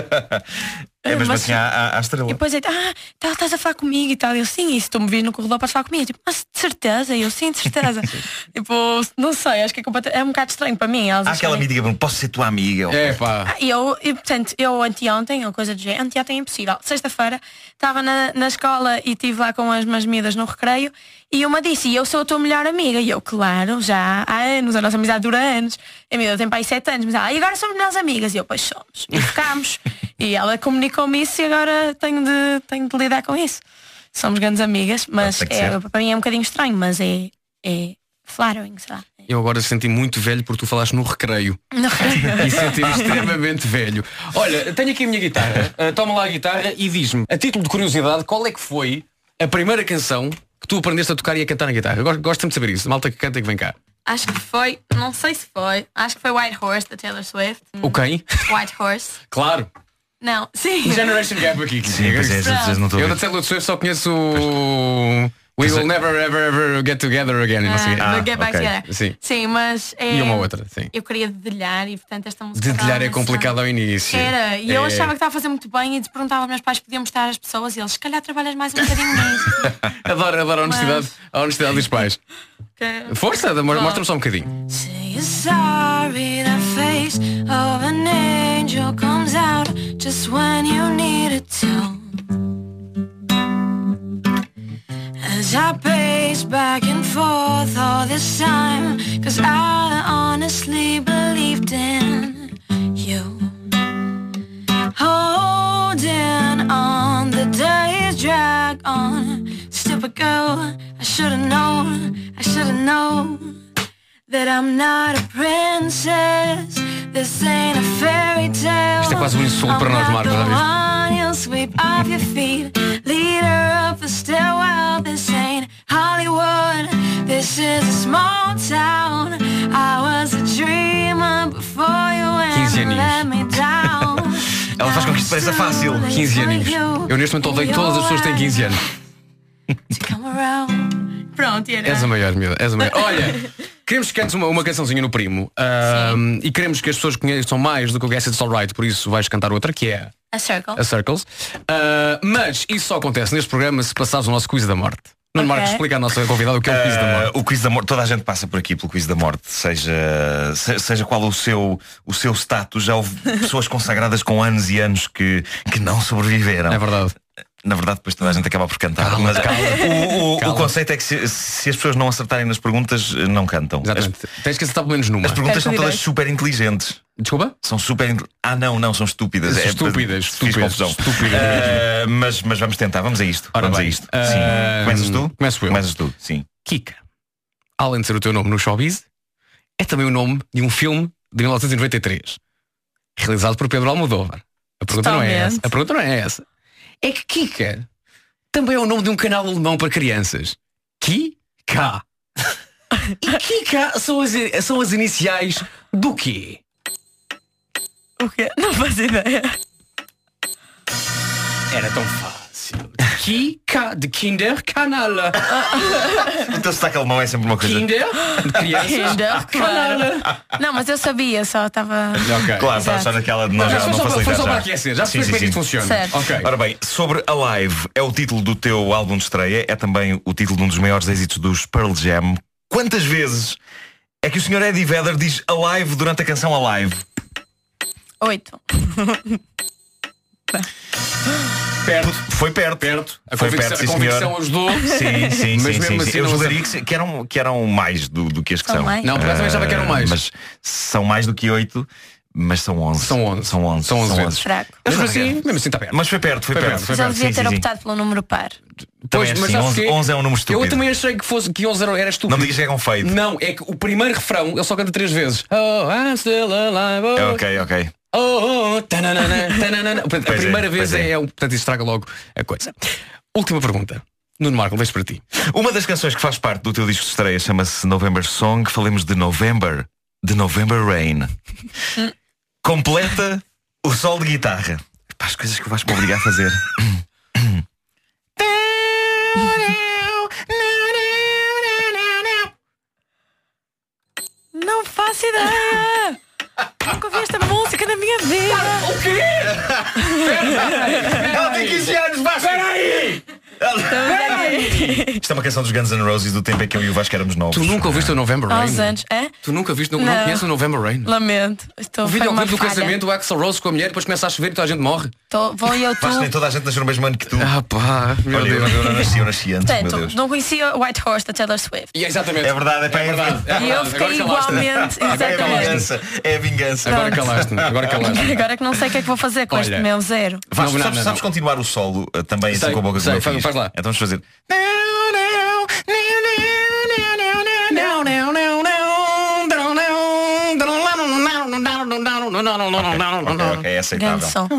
é mesmo assim à estrela. E depois estás a falar comigo e tal. Eu, sim, e se tu me vires no corredor para falar comigo, tipo, mas de certeza? Eu, sim, de certeza. Tipo, não sei, acho que é um bocado estranho para mim. Há aquela amiga, posso ser tua amiga? Portanto, eu anteontem, ou coisa do género, anteontem é impossível. Sexta-feira estava na escola e estive lá com as minhas miúdas no recreio e uma disse, e eu sou a tua melhor amiga. E eu, claro, já há anos, a nossa amizade dura anos. A miúda tem para aí 7 anos, mas ela, e agora somos melhores amigas. E eu, pois somos. E ficámos. E ela comunicou-me isso e agora tenho de lidar com isso. Somos grandes amigas, mas para mim é um bocadinho estranho, mas é flattering, sei lá. Eu agora senti muito velho porque tu falaste no recreio. E senti-me extremamente velho. Olha, tenho aqui a minha guitarra. Toma lá a guitarra e diz-me, a título de curiosidade, qual é que foi a primeira canção que tu aprendeste a tocar e a cantar na guitarra? Gosto sempre de saber isso. Malta que canta e que vem cá. Acho que foi, não sei se foi, acho que foi White Horse da Taylor Swift. O quem? White Horse. Claro. Não, sim. Generation Gap aqui. Sim, eu da Taylor Swift só conheço o We Will Never Ever Get Together Again. Get Back Together. Sim, mas e uma outra, sim. Eu queria dedilhar e portanto esta música dedilhar é complicado ao início. Era, e eu achava que estava a fazer muito bem e perguntava aos meus pais se podiam mostrar às pessoas e eles, se calhar trabalhas mais um bocadinho nisso. Adoro a honestidade dos pais. Força, mostra-me só um bocadinho. Say you're sorry, the face of an angel comes out just when you need it to. As I pace back and forth all this time, 'cause I honestly believed in you. Holding on, the days drag on. Stupid girl, I should've known that I'm not a princess. This ain't a fairy tale. Isto é quase um insulto para nós, Marcos, you'll sweep off your feet, lead her up the stairwell. This ain't Hollywood, this is a small town. I was a dreamer before you went and let me down. Ela faz com que isto pareça fácil. 15 aninhos. Eu neste momento odeio todas as pessoas que têm 15 anos. Pronto, era. És a maior, miúda, és a maior. Olha, queremos que cantes uma cançãozinha no Primo. E queremos que as pessoas conheçam mais do que o Guess It's Alright. Por isso vais cantar outra, que é A Circle. A Circles. Mas isso só acontece neste programa se passares o nosso Quiz da Morte. Nuno Marcos, explica à nossa convidada o que é o Quiz da Morte. O Quiz da Morte, toda a gente passa por aqui pelo Quiz da Morte, seja qual o seu status. Já houve pessoas consagradas com anos e anos que não sobreviveram. É verdade. Na verdade, depois toda a gente acaba por cantar. Mas o conceito é que se as pessoas não acertarem nas perguntas, não cantam. Exatamente. Tens que acertar pelo menos numa. As perguntas são todas super inteligentes. Desculpa? São super. Não, são estúpidas. Estúpidas. Mas vamos tentar, vamos a isto. Ora vamos bem, a isto. Sim. Começas tu? Começo eu. Começas tu, sim. Kika, além de ser o teu nome no showbiz, é também o nome de um filme de 1993, realizado por Pedro Almodóvar. A pergunta não é essa. É que Kika também é o nome de um canal alemão para crianças. Kika. E Kika são as iniciais do quê? O quê? Não faço ideia. Era tão fácil. Kika de Kinderkanal. Então sotaque alemão é sempre uma coisa. Kinder de crianças. Kinderkanal. Não, mas eu sabia, só estava. Okay. Claro, estava só naquela de não facilitar. Foi só para aquecer, já percebes como é que isto funciona. Certo. Okay. Ora bem, sobre Alive, é o título do teu álbum de estreia, é também o título de um dos maiores êxitos dos Pearl Jam. Quantas vezes é que o Sr. Eddie Vedder diz Alive durante a canção Alive? 8. Perto. Foi perto. A Foi convicção, perto, sim, a convicção senhor. ajudou. Sim. Mas mesmo assim Eu não julgaria que eram mais do que as que São são. mais? Não, por acaso também achava que eram mais. Mas são mais do que 8, mas são 11. São 11 vezes. Fraco. Mesmo assim está perto. Mas foi perto. Mas ele devia ter optado pelo número par. Também Pois, mas assim, sabes 11 é um número estúpido. Eu também achei que 11 era estúpido. Não me digas que é com fade. Não, é que o primeiro refrão ele só canta 3 vezes. Oh, I'm still alive. Oh. Ok. Portanto, a primeira vez portanto, isso estraga logo a coisa. Última pergunta. Nuno Marco, deixo para ti. Uma das canções que faz parte do teu disco de estreia chama-se November Song. Falemos de November Rain. Completa o solo de guitarra. Pá, as coisas que vais me obrigar a fazer. Não faço ideia. Nunca ouvi esta música na minha vida. O quê? Ela tem 15 anos, Vasco! Peraí! Isto é uma canção dos Guns N' Roses do tempo em que eu e o Vasco éramos novos. Tu nunca ouviste o November Rain? Há uns anos, é? Tu nunca viste, não conheces o November Rain? Lamento. O videoclipe do casamento, o Axl Rose com a mulher, depois começa a chover e toda a gente morre. Vou eu tu. Vasco, nem toda a gente nasceu no mesmo ano que tu. Pá, meu Olha, Deus. eu nasci antes, meu Deus. Não conhecia White Horse da Taylor Swift. E exatamente. É verdade, E eu fiquei igualmente. Exatamente. É a vingança. Agora calaste-me. Agora que não sei o que é que vou fazer com este meu zero. Vasco, sabes continuar o solo também assim com a boca do meu filho? Faz lá. Então vamos fazer. Ok, é aceitável. Grande som.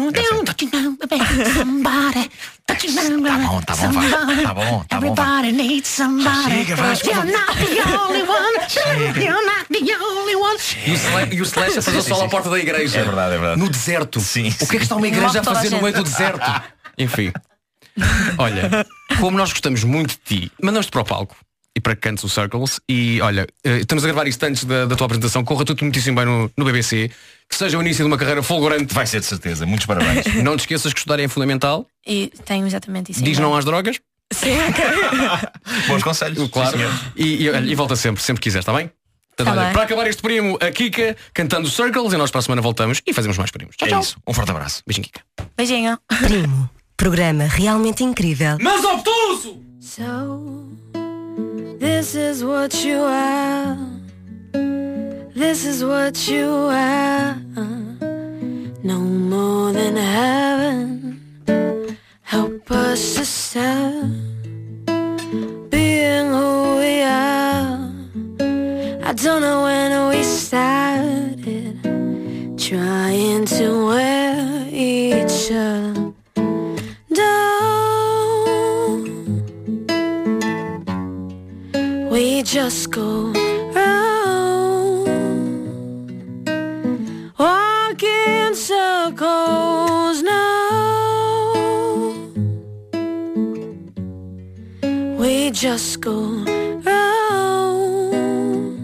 Tá bom. Everybody needs somebody. Chega, Vasco. You're not the only one. You're not the only one. E o Slash a fazer o solo à porta da igreja. É verdade. No deserto. Sim. O que é que está uma igreja a Morre toda a fazer no gente. meio do deserto? Enfim. Olha, como nós gostamos muito de ti, mandamos-te para o palco e para que cantes o Circles. E olha, estamos a gravar isto antes da tua apresentação. Corra tudo muitíssimo bem no BBC. Que seja o início de uma carreira fulgurante. Vai ser de certeza. Muitos parabéns. Não te esqueças que estudar é fundamental. E tenho exatamente isso. Diz não às drogas. Sim, ok. Bons conselhos. Claro. E volta sempre quiseres, está bem? Então, olha, bem. para acabar este primo, a Kika cantando Circles, e nós para a semana voltamos e fazemos mais primos. Tchau, É tchau. isso. Um forte abraço. Beijinho, Kika. Beijinho. Primo. Programa realmente incrível. Mas obtuso! So, this is what you are. This is what you are. No more than heaven. Help us to stop being who we are. I don't know when we started trying to wear each other down. We just go round, walk in circles now. We just go round,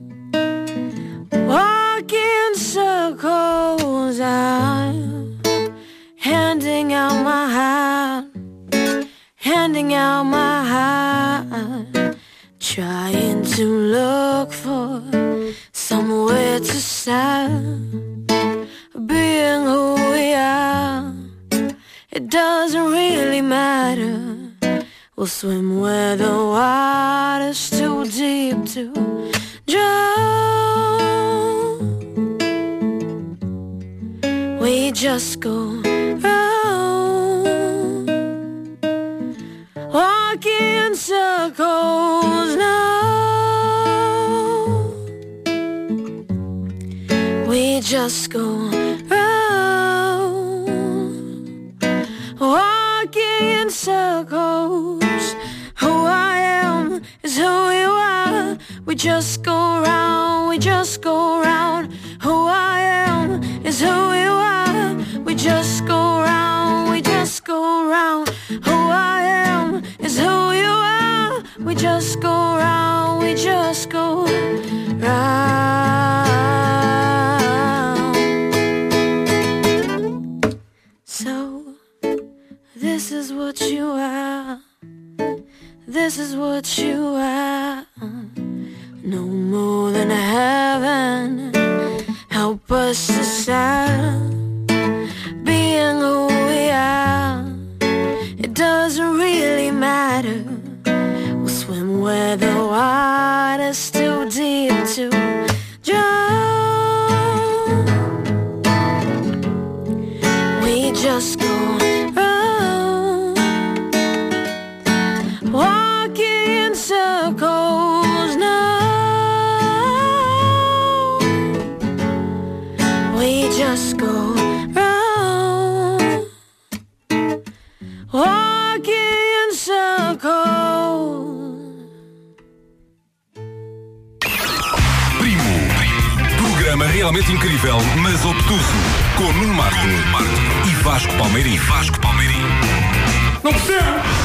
walk in circles. I'm handing out my hand, handing out my heart, trying to look for somewhere to start being who we are. It doesn't really matter. We'll swim where the water's too deep to drown. We just go round, walking in circles now. We just go round, walking in circles. Who I am is who you are. We just go round, we just go round. Who I am is who you are. We just go round, we just go round. Who I am is who you are. We just go round, we just go round. So this is what you are. This is what you are. No more than heaven. Help us to stand, being who we are. It doesn't really matter. We'll swim where the water's too deep to drown. We just go round, walking in circles now. We just go round, walking in circles. Primo. Programa realmente incrível, mas obtuso. Com Nuno Marco e Vasco Palmeirim. Não percebo!